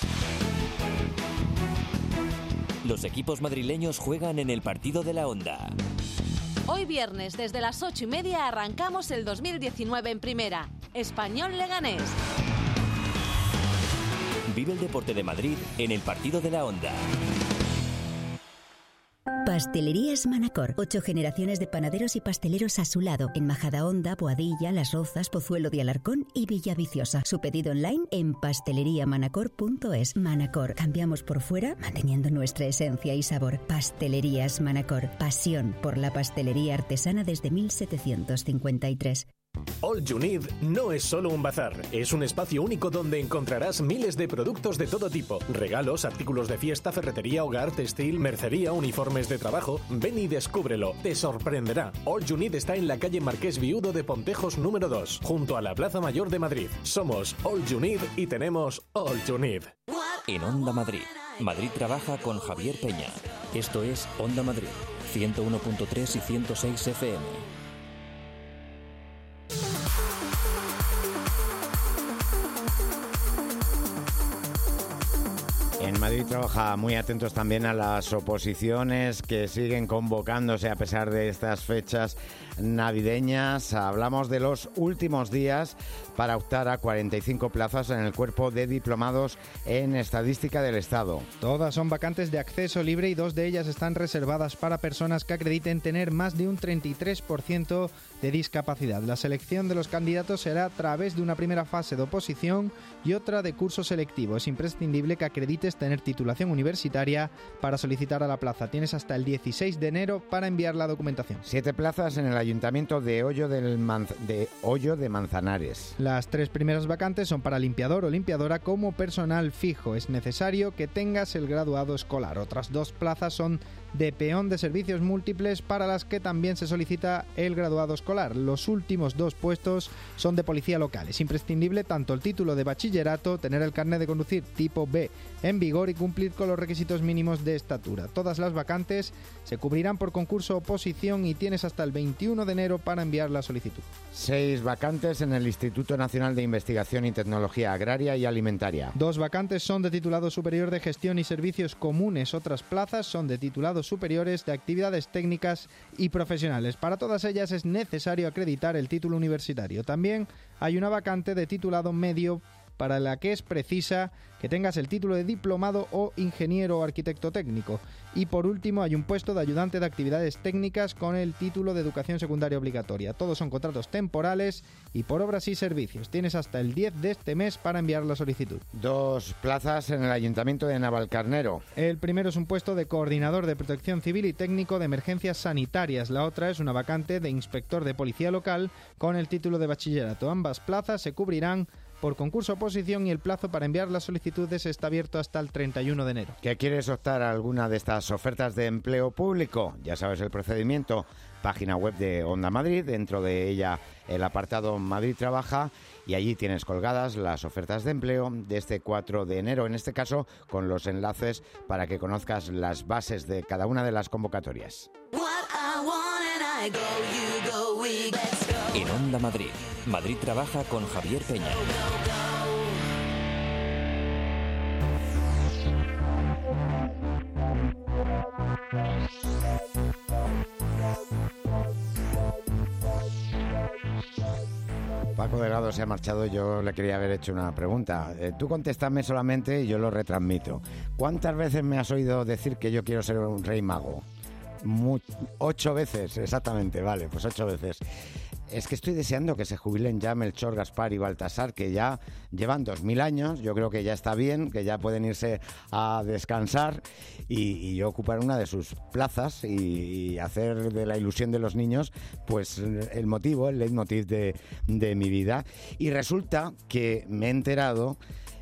Los equipos madrileños juegan en el partido de la Onda. Hoy viernes, desde las ocho y media, arrancamos el dos mil diecinueve en Primera. Español Leganés. Vive el deporte de Madrid en el partido de la Onda. Pastelerías Manacor. Ocho generaciones de panaderos y pasteleros a su lado. En Majadahonda, Boadilla, Las Rozas, Pozuelo de Alarcón y Villaviciosa. Su pedido online en pastelería manacor punto es. Manacor. Cambiamos por fuera, manteniendo nuestra esencia y sabor. Pastelerías Manacor. Pasión por la pastelería artesana desde mil setecientos cincuenta y tres. All You Need no es solo un bazar, es un espacio único donde encontrarás miles de productos de todo tipo, regalos, artículos de fiesta, ferretería, hogar, textil, mercería, uniformes de trabajo. Ven y descúbrelo, te sorprenderá. All You Need está en la calle Marqués Viudo de Pontejos número dos, junto a la Plaza Mayor de Madrid. Somos All You Need y tenemos All You Need. En Onda Madrid, Madrid trabaja con Javier Peña. Esto es Onda Madrid, ciento uno punto tres y ciento seis F M. En Madrid trabaja muy atentos también a las oposiciones que siguen convocándose a pesar de estas fechas navideñas. Hablamos de los últimos días para optar a cuarenta y cinco plazas en el cuerpo de diplomados en Estadística del Estado. Todas son vacantes de acceso libre y dos de ellas están reservadas para personas que acrediten tener más de un treinta y tres por ciento de discapacidad. La selección de los candidatos será a través de una primera fase de oposición y otra de curso selectivo. Es imprescindible que acredites tener titulación universitaria para solicitar a la plaza. Tienes hasta el dieciséis de enero para enviar la documentación. Siete plazas en el Ayuntamiento de Hoyo, del Manz- de Hoyo de Manzanares. Las tres primeras vacantes son para limpiador o limpiadora como personal fijo. Es necesario que tengas el graduado escolar. Otras dos plazas son de peón de servicios múltiples, para las que también se solicita el graduado escolar. Los últimos dos puestos son de policía local. Es imprescindible tanto el título de bachillerato, tener el carnet de conducir tipo B en vigor y cumplir con los requisitos mínimos de estatura. Todas las vacantes se cubrirán por concurso o oposición y tienes hasta el veintiuno de enero para enviar la solicitud. Seis vacantes en el Instituto Nacional de Investigación y Tecnología Agraria y Alimentaria. Dos vacantes son de titulado superior de gestión y servicios comunes. Otras plazas son de titulados superiores de actividades técnicas y profesionales. Para todas ellas es necesario acreditar el título universitario. También hay una vacante de titulado medio, para la que es precisa que tengas el título de diplomado o ingeniero o arquitecto técnico. Y por último hay un puesto de ayudante de actividades técnicas con el título de educación secundaria obligatoria. Todos son contratos temporales y por obras y servicios. Tienes hasta el diez de este mes para enviar la solicitud. Dos plazas en el Ayuntamiento de Navalcarnero. El primero es un puesto de coordinador de protección civil y técnico de emergencias sanitarias. La otra es una vacante de inspector de policía local con el título de bachillerato. Ambas plazas se cubrirán por concurso oposición y el plazo para enviar las solicitudes está abierto hasta el treinta y uno de enero. ¿Que quieres optar a alguna de estas ofertas de empleo público? Ya sabes el procedimiento. Página web de Onda Madrid, dentro de ella el apartado Madrid Trabaja, y allí tienes colgadas las ofertas de empleo de este cuatro de enero, en este caso con los enlaces para que conozcas las bases de cada una de las convocatorias. En Onda Madrid, Madrid trabaja con Javier Peña. Paco Delgado se ha marchado, yo le quería haber hecho una pregunta. Eh, tú contéstame solamente y yo lo retransmito. ¿Cuántas veces me has oído decir que yo quiero ser un rey mago? Mu- ocho veces, exactamente, vale, pues ocho veces. Es que estoy deseando que se jubilen ya Melchor, Gaspar y Baltasar, que ya llevan dos mil años. Yo creo que ya está bien, que ya pueden irse a descansar y, y yo ocupar una de sus plazas y, y hacer de la ilusión de los niños pues el motivo, el leitmotiv de, de mi vida. Y resulta que me he enterado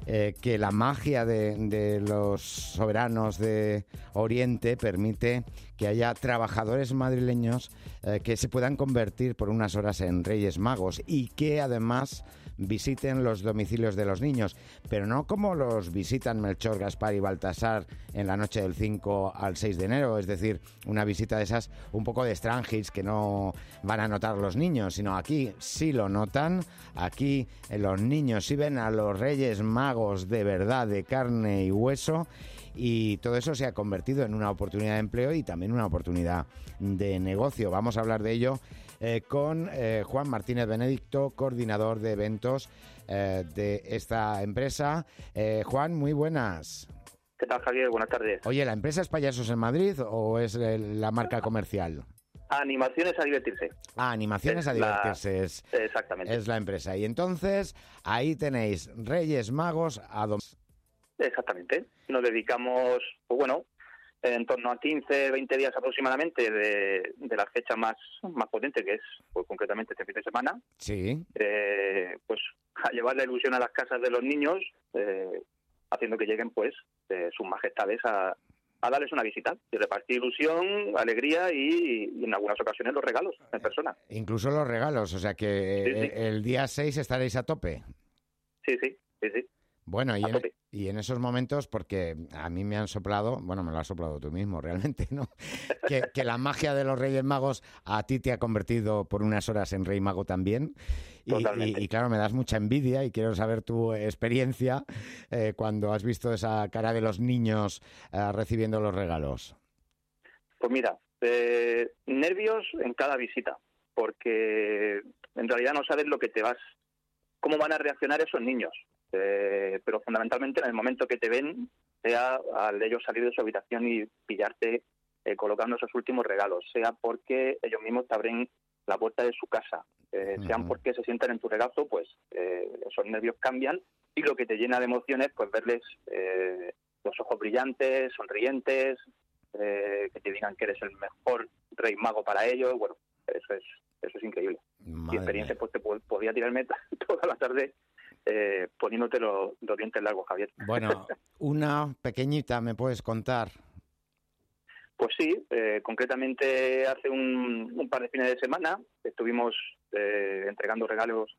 eh, que la magia de, de los soberanos de Oriente permite que haya trabajadores madrileños eh, que se puedan convertir por unas horas en Reyes Magos y que además visiten los domicilios de los niños, pero no como los visitan Melchor, Gaspar y Baltasar en la noche del cinco al seis de enero, es decir, una visita de esas un poco de Strangis que no van a notar los niños, sino aquí sí lo notan, aquí eh, los niños sí ven a los Reyes Magos de verdad, de carne y hueso, y todo eso se ha convertido en una oportunidad de empleo y también una oportunidad de negocio. Vamos a hablar de ello Eh, con eh, Juan Martínez Benedicto, coordinador de eventos eh, de esta empresa. Eh, Juan, muy buenas. ¿Qué tal, Javier? Buenas tardes. Oye, ¿la empresa es Payasos en Madrid o es eh, la marca comercial? Animaciones a divertirse. Ah, Animaciones es a divertirse la... es, Exactamente. es la empresa. Y entonces, ahí tenéis Reyes Magos a dom... Exactamente. Nos dedicamos, pues bueno, en torno a quince, veinte días aproximadamente de, de la fecha más, más potente, que es pues, concretamente este fin de semana. Sí. Eh, pues a llevar la ilusión a las casas de los niños, eh, haciendo que lleguen pues eh, sus majestades a, a darles una visita y repartir ilusión, alegría y, y en algunas ocasiones los regalos en persona. Incluso los regalos, o sea que Sí, sí. eh, el día seis estaréis a tope. Sí, sí, sí, sí. Bueno, y A en, tope. y en esos momentos, porque a mí me han soplado, bueno, me lo has soplado tú mismo realmente, ¿no? Que, que la magia de los Reyes Magos a ti te ha convertido por unas horas en Rey Mago también. Y, Totalmente. y, y claro, me das mucha envidia y quiero saber tu experiencia eh, cuando has visto esa cara de los niños eh, recibiendo los regalos. Pues mira, eh, nervios en cada visita, porque en realidad no sabes lo que te vas, cómo van a reaccionar esos niños. Eh, pero fundamentalmente en el momento que te ven, sea al ellos salir de su habitación y pillarte eh, colocando esos últimos regalos, sea porque ellos mismos te abren la puerta de su casa, eh, uh-huh. sean porque se sientan en tu regazo, pues eh, esos nervios cambian y lo que te llena de emociones, pues verles eh, los ojos brillantes, sonrientes, eh, que te digan que eres el mejor Rey Mago para ellos. Bueno, eso es eso es increíble. Madre y experiencia, mía. pues te po- podía tirarme toda la tarde Eh, poniéndote los, los dientes largos, Javier. Bueno, una pequeñita me puedes contar. Pues sí, eh, concretamente hace un, un par de fines de semana estuvimos eh, entregando regalos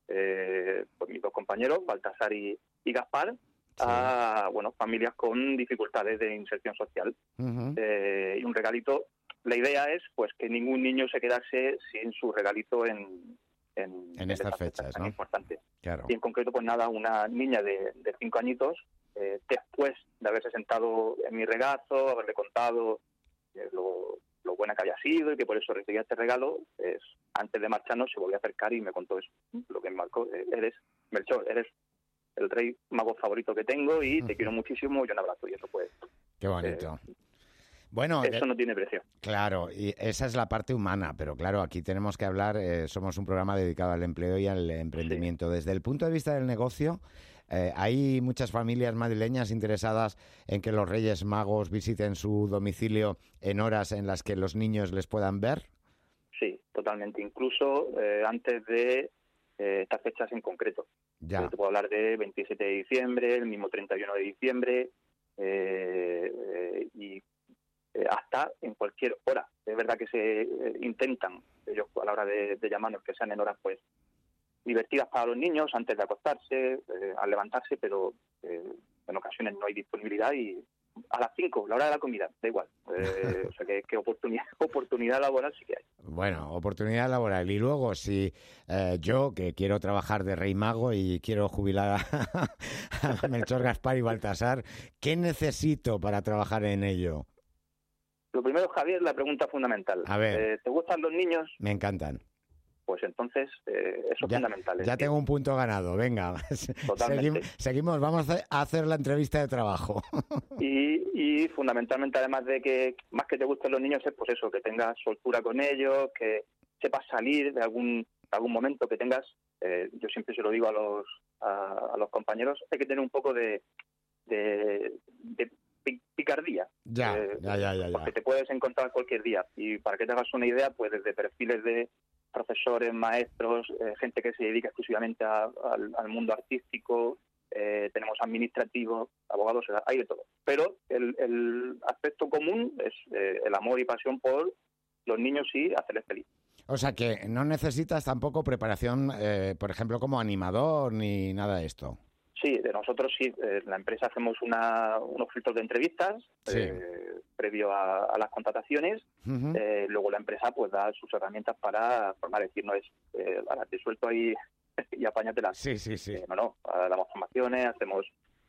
eh, por mis dos compañeros, Baltasar y, y Gaspar, sí. a bueno familias con dificultades de inserción social. Uh-huh. Eh, y un regalito, la idea es pues que ningún niño se quedase sin su regalito en En, en estas en fechas, tan ¿no? Importante. Claro. Y en concreto, pues nada, una niña de, de cinco añitos, eh, después de haberse sentado en mi regazo, haberle contado eh, lo, lo buena que había sido y que por eso recibía este regalo, pues antes de marcharnos se volvió a acercar y me contó eso, lo que me marcó. Eh, eres, Melchor, eres el Rey Mago favorito que tengo y te uh-huh. quiero muchísimo y un abrazo. Y eso pues... Qué bonito. Eh, Bueno, eso no tiene precio. Claro, y esa es la parte humana, pero claro, aquí tenemos que hablar, eh, somos un programa dedicado al empleo y al emprendimiento. Sí. Desde el punto de vista del negocio, eh, hay muchas familias madrileñas interesadas en que los Reyes Magos visiten su domicilio en horas en las que los niños les puedan ver. Sí, totalmente. Incluso eh, antes de eh, estas fechas en concreto. Ya. Eh, te puedo hablar de veintisiete de diciembre, el mismo treinta y uno de diciembre eh, eh, y hasta en cualquier hora. Es verdad que se eh, intentan ellos a la hora de, de llamarnos que sean en horas pues divertidas para los niños antes de acostarse, eh, al levantarse, pero eh, en ocasiones no hay disponibilidad y a las cinco, la hora de la comida, da igual. Eh, o sea que, que oportunidad, oportunidad laboral sí que hay. Bueno, oportunidad laboral. Y luego, si eh, yo, que quiero trabajar de Rey Mago y quiero jubilar a, a Melchor, Gaspar y Baltasar, ¿qué necesito para trabajar en ello? Lo primero, Javier, la pregunta fundamental. A ver. Eh, ¿Te gustan los niños? Me encantan. Pues entonces, eh, eso es ya, fundamental. Ya ¿sí? tengo un punto ganado, venga. Seguimos, seguimos, vamos a hacer la entrevista de trabajo. Y, y fundamentalmente, además de que más que te gusten los niños, es pues eso, que tengas soltura con ellos, que sepas salir de algún, de algún momento, que tengas, eh, yo siempre se lo digo a los, a, a los compañeros, hay que tener un poco de... de, de picardía, ya, eh, ya, ya, ya, ya. Porque te puedes encontrar cualquier día. Y para que te hagas una idea, pues desde perfiles de profesores, maestros, eh, gente que se dedica exclusivamente a, a, al mundo artístico, eh, tenemos administrativos, abogados, hay de todo. Pero el, el aspecto común es eh, el amor y pasión por los niños y hacerles feliz. O sea que no necesitas tampoco preparación, eh, por ejemplo, como animador ni nada de esto. Sí, de nosotros sí. En la empresa hacemos una, unos filtros de entrevistas sí. eh, previo a, a las contrataciones. Uh-huh. Eh, luego la empresa pues da sus herramientas para formar. Es decir, no es, eh, ahora te suelto ahí y apáñatela. Sí, sí, sí. Eh, no, no. Damos formaciones, hacemos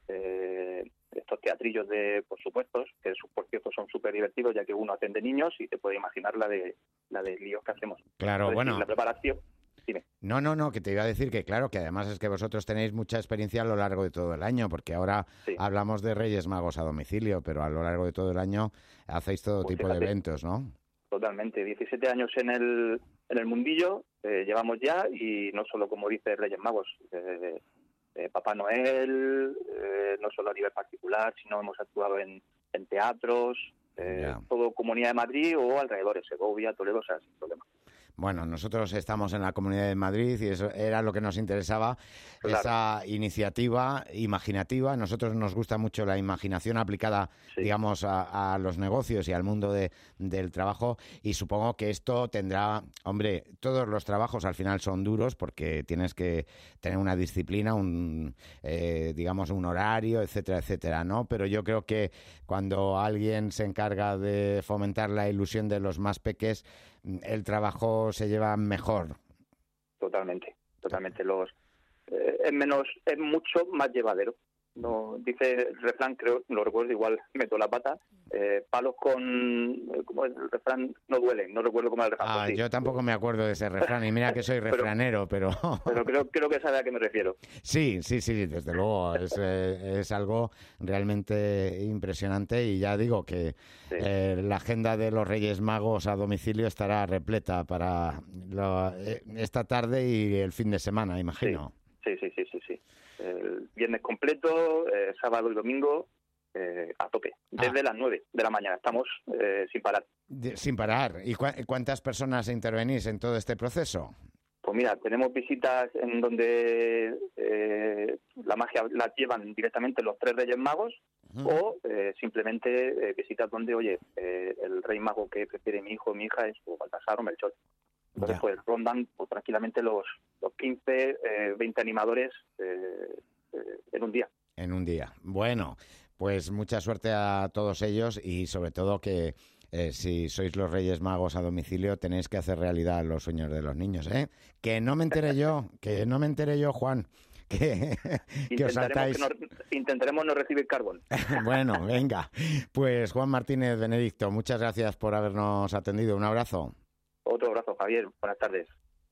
eh, estos teatrillos de, por supuesto, que por cierto son súper divertidos, ya que uno atiende niños y te puede imaginar la de la de líos que hacemos. Claro, Entonces, bueno. La preparación. Dime. No, no, no, que te iba a decir que claro, que además es que vosotros tenéis mucha experiencia a lo largo de todo el año, porque ahora sí. hablamos de Reyes Magos a domicilio, pero a lo largo de todo el año hacéis todo pues tipo fíjate, de eventos, ¿no? Totalmente, diecisiete años en el en el mundillo, eh, llevamos ya, y no solo, como dice Reyes Magos, eh, eh, Papá Noel, eh, no solo a nivel particular, sino hemos actuado en, en teatros, eh, yeah. todo Comunidad de Madrid o alrededores, Segovia, Toledo, o sea, sin problema. Bueno, nosotros estamos en la Comunidad de Madrid y eso era lo que nos interesaba, claro. esa iniciativa imaginativa. A nosotros nos gusta mucho la imaginación aplicada, sí. digamos, a, a los negocios y al mundo de, del trabajo, y supongo que esto tendrá, hombre, todos los trabajos al final son duros porque tienes que tener una disciplina, un, eh, digamos, un horario, etcétera, etcétera, ¿no? Pero yo creo que cuando alguien se encarga de fomentar la ilusión de los más peques, el trabajo se lleva mejor. Totalmente, totalmente. Los eh, es menos, es mucho más llevadero. No dice el refrán, creo, lo recuerdo, igual meto la pata. Eh, palos con, ¿cómo es el refrán? No duelen, no recuerdo cómo es el refrán. Ah, sí. Yo tampoco me acuerdo de ese refrán, y mira que soy refranero, pero... Pero, pero creo, creo que sabe a qué me refiero. Sí, sí, sí, desde luego, es, eh, es algo realmente impresionante, y ya digo que sí. eh, la agenda de los Reyes Magos a domicilio estará repleta para lo, eh, esta tarde y el fin de semana, imagino. Sí, sí, sí, sí, sí. El viernes completo, eh, sábado y domingo, eh, a tope. Desde ah. las nueve de la mañana estamos eh, sin parar. De, sin parar. ¿Y cu- cuántas personas intervenís en todo este proceso? Pues mira, tenemos visitas en donde eh, la magia la llevan directamente los tres Reyes Magos, uh-huh. o eh, simplemente eh, visitas donde, oye, eh, el Rey Mago que prefiere mi hijo o mi hija es o Baltasar o Melchor. Entonces, ya. pues rondan pues, tranquilamente los, los quince, eh, veinte animadores eh, eh, en un día. En un día. Bueno, pues mucha suerte a todos ellos, y sobre todo que eh, si sois los Reyes Magos a domicilio tenéis que hacer realidad los sueños de los niños, ¿eh? Que no me enteré yo, que no me enteré yo, Juan. Que, que os saltáis. Que no, intentaremos no recibir carbón. Bueno, venga. Pues Juan Martínez Benedicto, muchas gracias por habernos atendido. Un abrazo. Otro abrazo, Javier. Buenas tardes.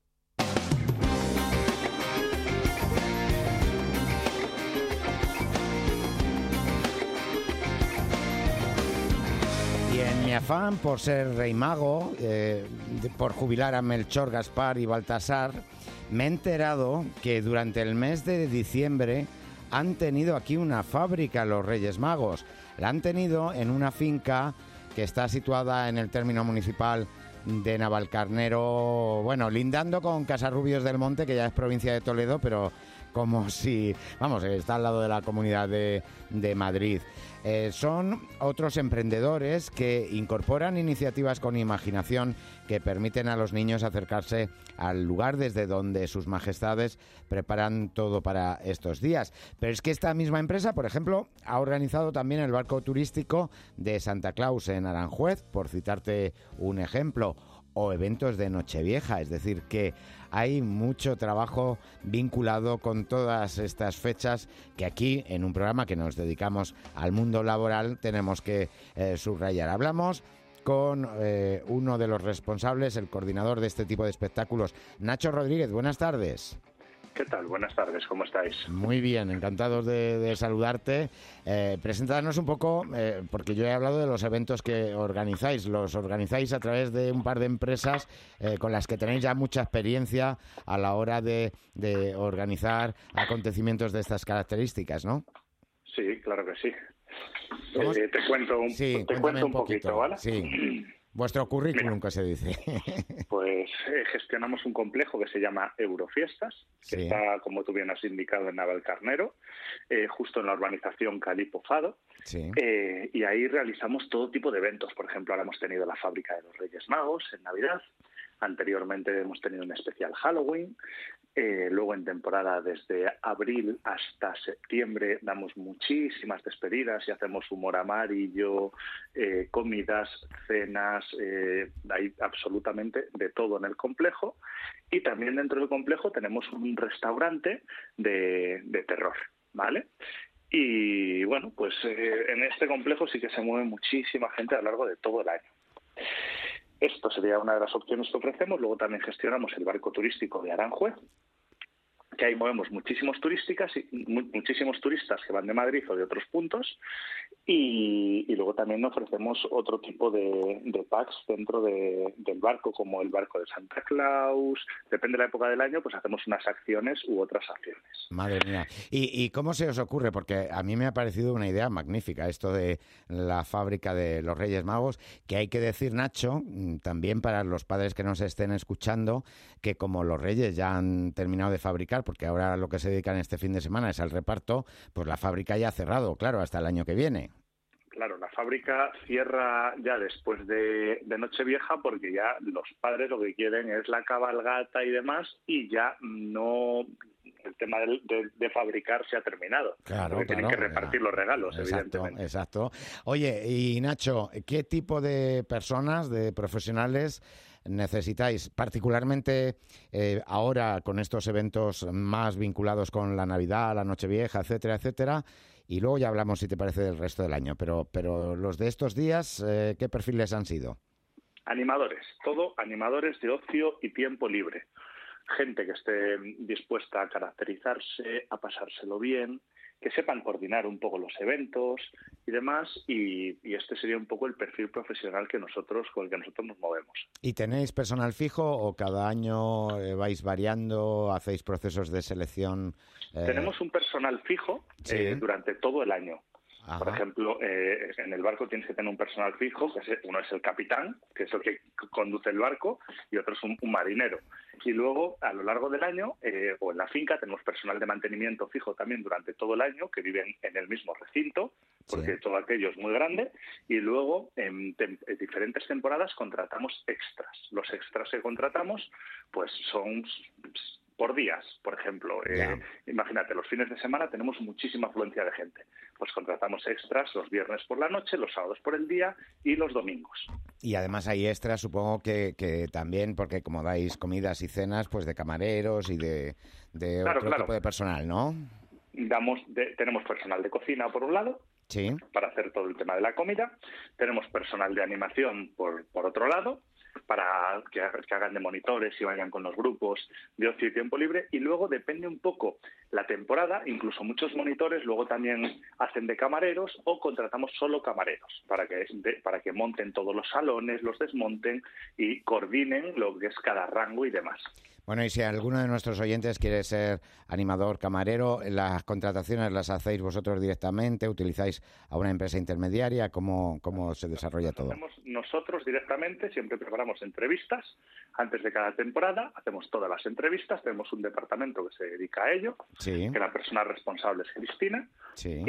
Y en mi afán por ser rey mago, eh, por jubilar a Melchor, Gaspar y Baltasar, me he enterado que durante el mes de diciembre han tenido aquí una fábrica los Reyes Magos. La han tenido en una finca que está situada en el término municipal de Navalcarnero, bueno, lindando con Casarrubios del Monte, que ya es provincia de Toledo, pero como si, vamos, está al lado de la Comunidad de, de Madrid. Eh, son otros emprendedores que incorporan iniciativas con imaginación que permiten a los niños acercarse al lugar desde donde sus majestades preparan todo para estos días. Pero es que esta misma empresa, por ejemplo, ha organizado también el barco turístico de Santa Claus en Aranjuez, por citarte un ejemplo, o eventos de Nochevieja, es decir, que hay mucho trabajo vinculado con todas estas fechas que aquí, en un programa que nos dedicamos al mundo laboral, tenemos que eh, subrayar. Hablamos con eh, uno de los responsables, el coordinador de este tipo de espectáculos, Nacho Rodríguez. Buenas tardes. ¿Qué tal? Buenas tardes, ¿cómo estáis? Muy bien, encantados de, de saludarte. Eh, presentarnos un poco, eh, porque yo he hablado de los eventos que organizáis. Los organizáis a través de un par de empresas eh, con las que tenéis ya mucha experiencia a la hora de, de organizar acontecimientos de estas características, ¿no? Sí, claro que sí. Eh, te cuento un, sí, te cuento un, un poquito, ¿vale? Sí. Vuestro currículum, Mira, que se dice. Pues eh, gestionamos un complejo que se llama Eurofiestas, que sí. está, como tú bien has indicado, en Navalcarnero, eh, justo en la urbanización Calipo Fado. Sí. Eh, y ahí realizamos todo tipo de eventos. Por ejemplo, ahora hemos tenido la Fábrica de los Reyes Magos en Navidad. Anteriormente hemos tenido un especial Halloween. Eh, luego en temporada desde abril hasta septiembre damos muchísimas despedidas y hacemos humor amarillo, eh, comidas, cenas, eh, hay absolutamente de todo en el complejo. Y también dentro del complejo tenemos un restaurante de, de terror, ¿vale? Y bueno, pues eh, en este complejo sí que se mueve muchísima gente a lo largo de todo el año. Esto sería una de las opciones que ofrecemos. Luego también gestionamos el barco turístico de Aranjuez, que ahí movemos muchísimos turísticas y muchísimos turistas que van de Madrid o de otros puntos, y, y luego también ofrecemos otro tipo de, de packs dentro de, del barco, como el barco de Santa Claus. Depende de la época del año, pues hacemos unas acciones u otras acciones. Madre mía. ¿Y, y cómo se os ocurre? Porque a mí me ha parecido una idea magnífica esto de la fábrica de los Reyes Magos, que hay que decir, Nacho, también para los padres que nos estén escuchando, que como los Reyes ya han terminado de fabricar, porque ahora lo que se dedican este fin de semana es al reparto, pues la fábrica ya ha cerrado, claro, hasta el año que viene. Claro, la fábrica cierra ya después de, de Nochevieja, porque ya los padres lo que quieren es la cabalgata y demás, y ya no... el tema de, de, de fabricar se ha terminado. Claro, porque claro, tienen que repartir claro. los regalos, Exacto, evidentemente. Exacto. Oye, y Nacho, ¿qué tipo de personas, de profesionales necesitáis? Particularmente eh, ahora con estos eventos más vinculados con la Navidad, la Nochevieja, etcétera, etcétera. Y luego ya hablamos, si te parece, del resto del año. Pero, pero los de estos días, eh, ¿qué perfiles han sido? Animadores, todo animadores de ocio y tiempo libre. Gente que esté dispuesta a caracterizarse, a pasárselo bien, que sepan coordinar un poco los eventos y demás, y, y este sería un poco el perfil profesional que nosotros con el que nosotros nos movemos. ¿Y tenéis personal fijo o cada año eh, vais variando, hacéis procesos de selección? Eh... Tenemos un personal fijo ¿Sí? eh, durante todo el año. Ajá. Por ejemplo, eh, en el barco tienes que tener un personal fijo, que es, uno es el capitán, que es el que conduce el barco, y otro es un, un marinero. Y luego, a lo largo del año, eh, o en la finca, tenemos personal de mantenimiento fijo también durante todo el año, que viven en el mismo recinto, porque sí. todo aquello es muy grande. Y luego, en, tem- en diferentes temporadas, contratamos extras. Los extras que contratamos, pues son... por días, por ejemplo. Eh, imagínate, los fines de semana tenemos muchísima afluencia de gente. Pues contratamos extras los viernes por la noche, los sábados por el día y los domingos. Y además hay extras, supongo que, que también, porque como dais comidas y cenas, pues de camareros y de, de claro, otro claro. tipo de personal, ¿no? Damos de, tenemos personal de cocina por un lado, sí. para hacer todo el tema de la comida. Tenemos personal de animación por, por otro lado, para que, que hagan de monitores y vayan con los grupos de ocio y tiempo libre. Y luego depende un poco la temporada, incluso muchos monitores luego también hacen de camareros o contratamos solo camareros para que, de, para que monten todos los salones, los desmonten y coordinen lo que es cada rango y demás. Bueno, y si alguno de nuestros oyentes quiere ser animador, camarero, ¿las contrataciones las hacéis vosotros directamente? ¿Utilizáis a una empresa intermediaria? ¿Cómo, cómo se desarrolla todo? Hacemos nosotros directamente, siempre preparamos entrevistas antes de cada temporada, hacemos todas las entrevistas, tenemos un departamento que se dedica a ello, sí. que la persona responsable es Cristina, sí.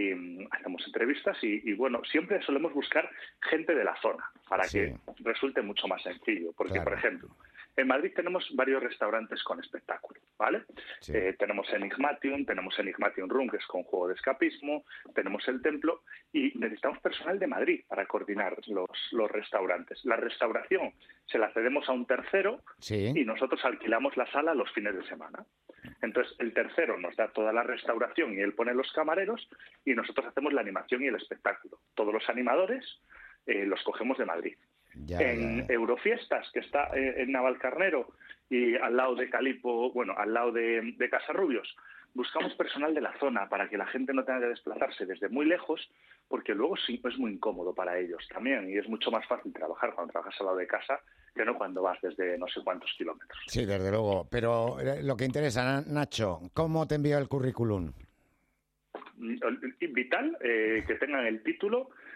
y hacemos entrevistas y, y, bueno, siempre solemos buscar gente de la zona para sí. que resulte mucho más sencillo, porque, claro. por ejemplo, en Madrid tenemos varios restaurantes con espectáculo, ¿vale? Sí. Eh, tenemos Enigmatium, tenemos Enigmatium Room, que es con juego de escapismo, tenemos el Templo, y necesitamos personal de Madrid para coordinar los, los restaurantes. La restauración se la cedemos a un tercero sí. y nosotros alquilamos la sala los fines de semana. Entonces, el tercero nos da toda la restauración y él pone los camareros y nosotros hacemos la animación y el espectáculo. Todos los animadores eh, los cogemos de Madrid. Ya, en ya, ya. Eurofiestas, que está eh, en Navalcarnero y al lado de Calipo, bueno, al lado de, de Casarrubios, buscamos personal de la zona para que la gente no tenga que desplazarse desde muy lejos, porque luego sí es muy incómodo para ellos también y es mucho más fácil trabajar cuando trabajas al lado de casa que no cuando vas desde no sé cuántos kilómetros. Sí, desde luego. Pero lo que interesa, Nacho, ¿cómo te envió el currículum? Vital, eh, que tengan el título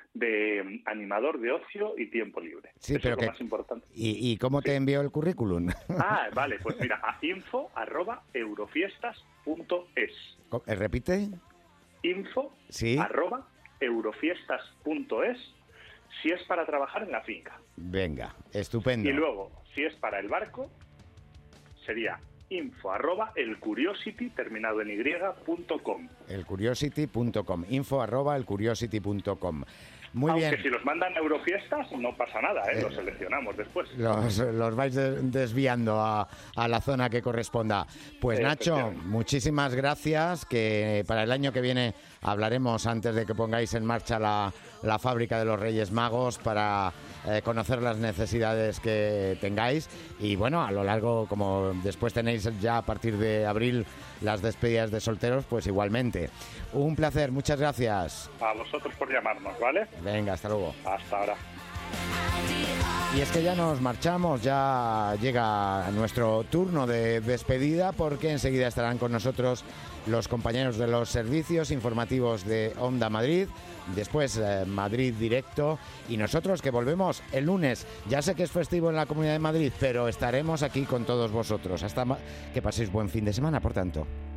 de animador de ocio y tiempo libre. Sí, Eso pero es lo que, más importante. ¿Y, y cómo te envió el currículum? Ah, vale, pues mira, a info arroba eurofiestas punto es. ¿Repite? Info ¿Sí? arroba eurofiestas punto es, si es para trabajar en la finca. Venga, estupendo. Y luego, si es para el barco, sería info arroba elcuriosity, terminado en y, punto com. elcuriosity punto com, info arroba elcuriosity punto com. Muy Aunque bien. si los mandan a Eurofiestas, no pasa nada, ¿eh? Los seleccionamos después. Los, los vais de- desviando a, a la zona que corresponda. Pues Sí, Nacho, efectivamente. muchísimas gracias, que para el año que viene hablaremos antes de que pongáis en marcha la, la fábrica de los Reyes Magos para eh, conocer las necesidades que tengáis y bueno, a lo largo, como después tenéis ya a partir de abril las despedidas de solteros, pues igualmente. Un placer, muchas gracias. A vosotros por llamarnos, ¿vale? Venga, hasta luego. Hasta ahora. Y es que ya nos marchamos, ya llega nuestro turno de despedida porque enseguida estarán con nosotros los compañeros de los servicios informativos de Onda Madrid, después eh, Madrid Directo y nosotros que volvemos el lunes. Ya sé que es festivo en la Comunidad de Madrid, pero estaremos aquí con todos vosotros. Hasta ma- que paséis buen fin de semana, por tanto.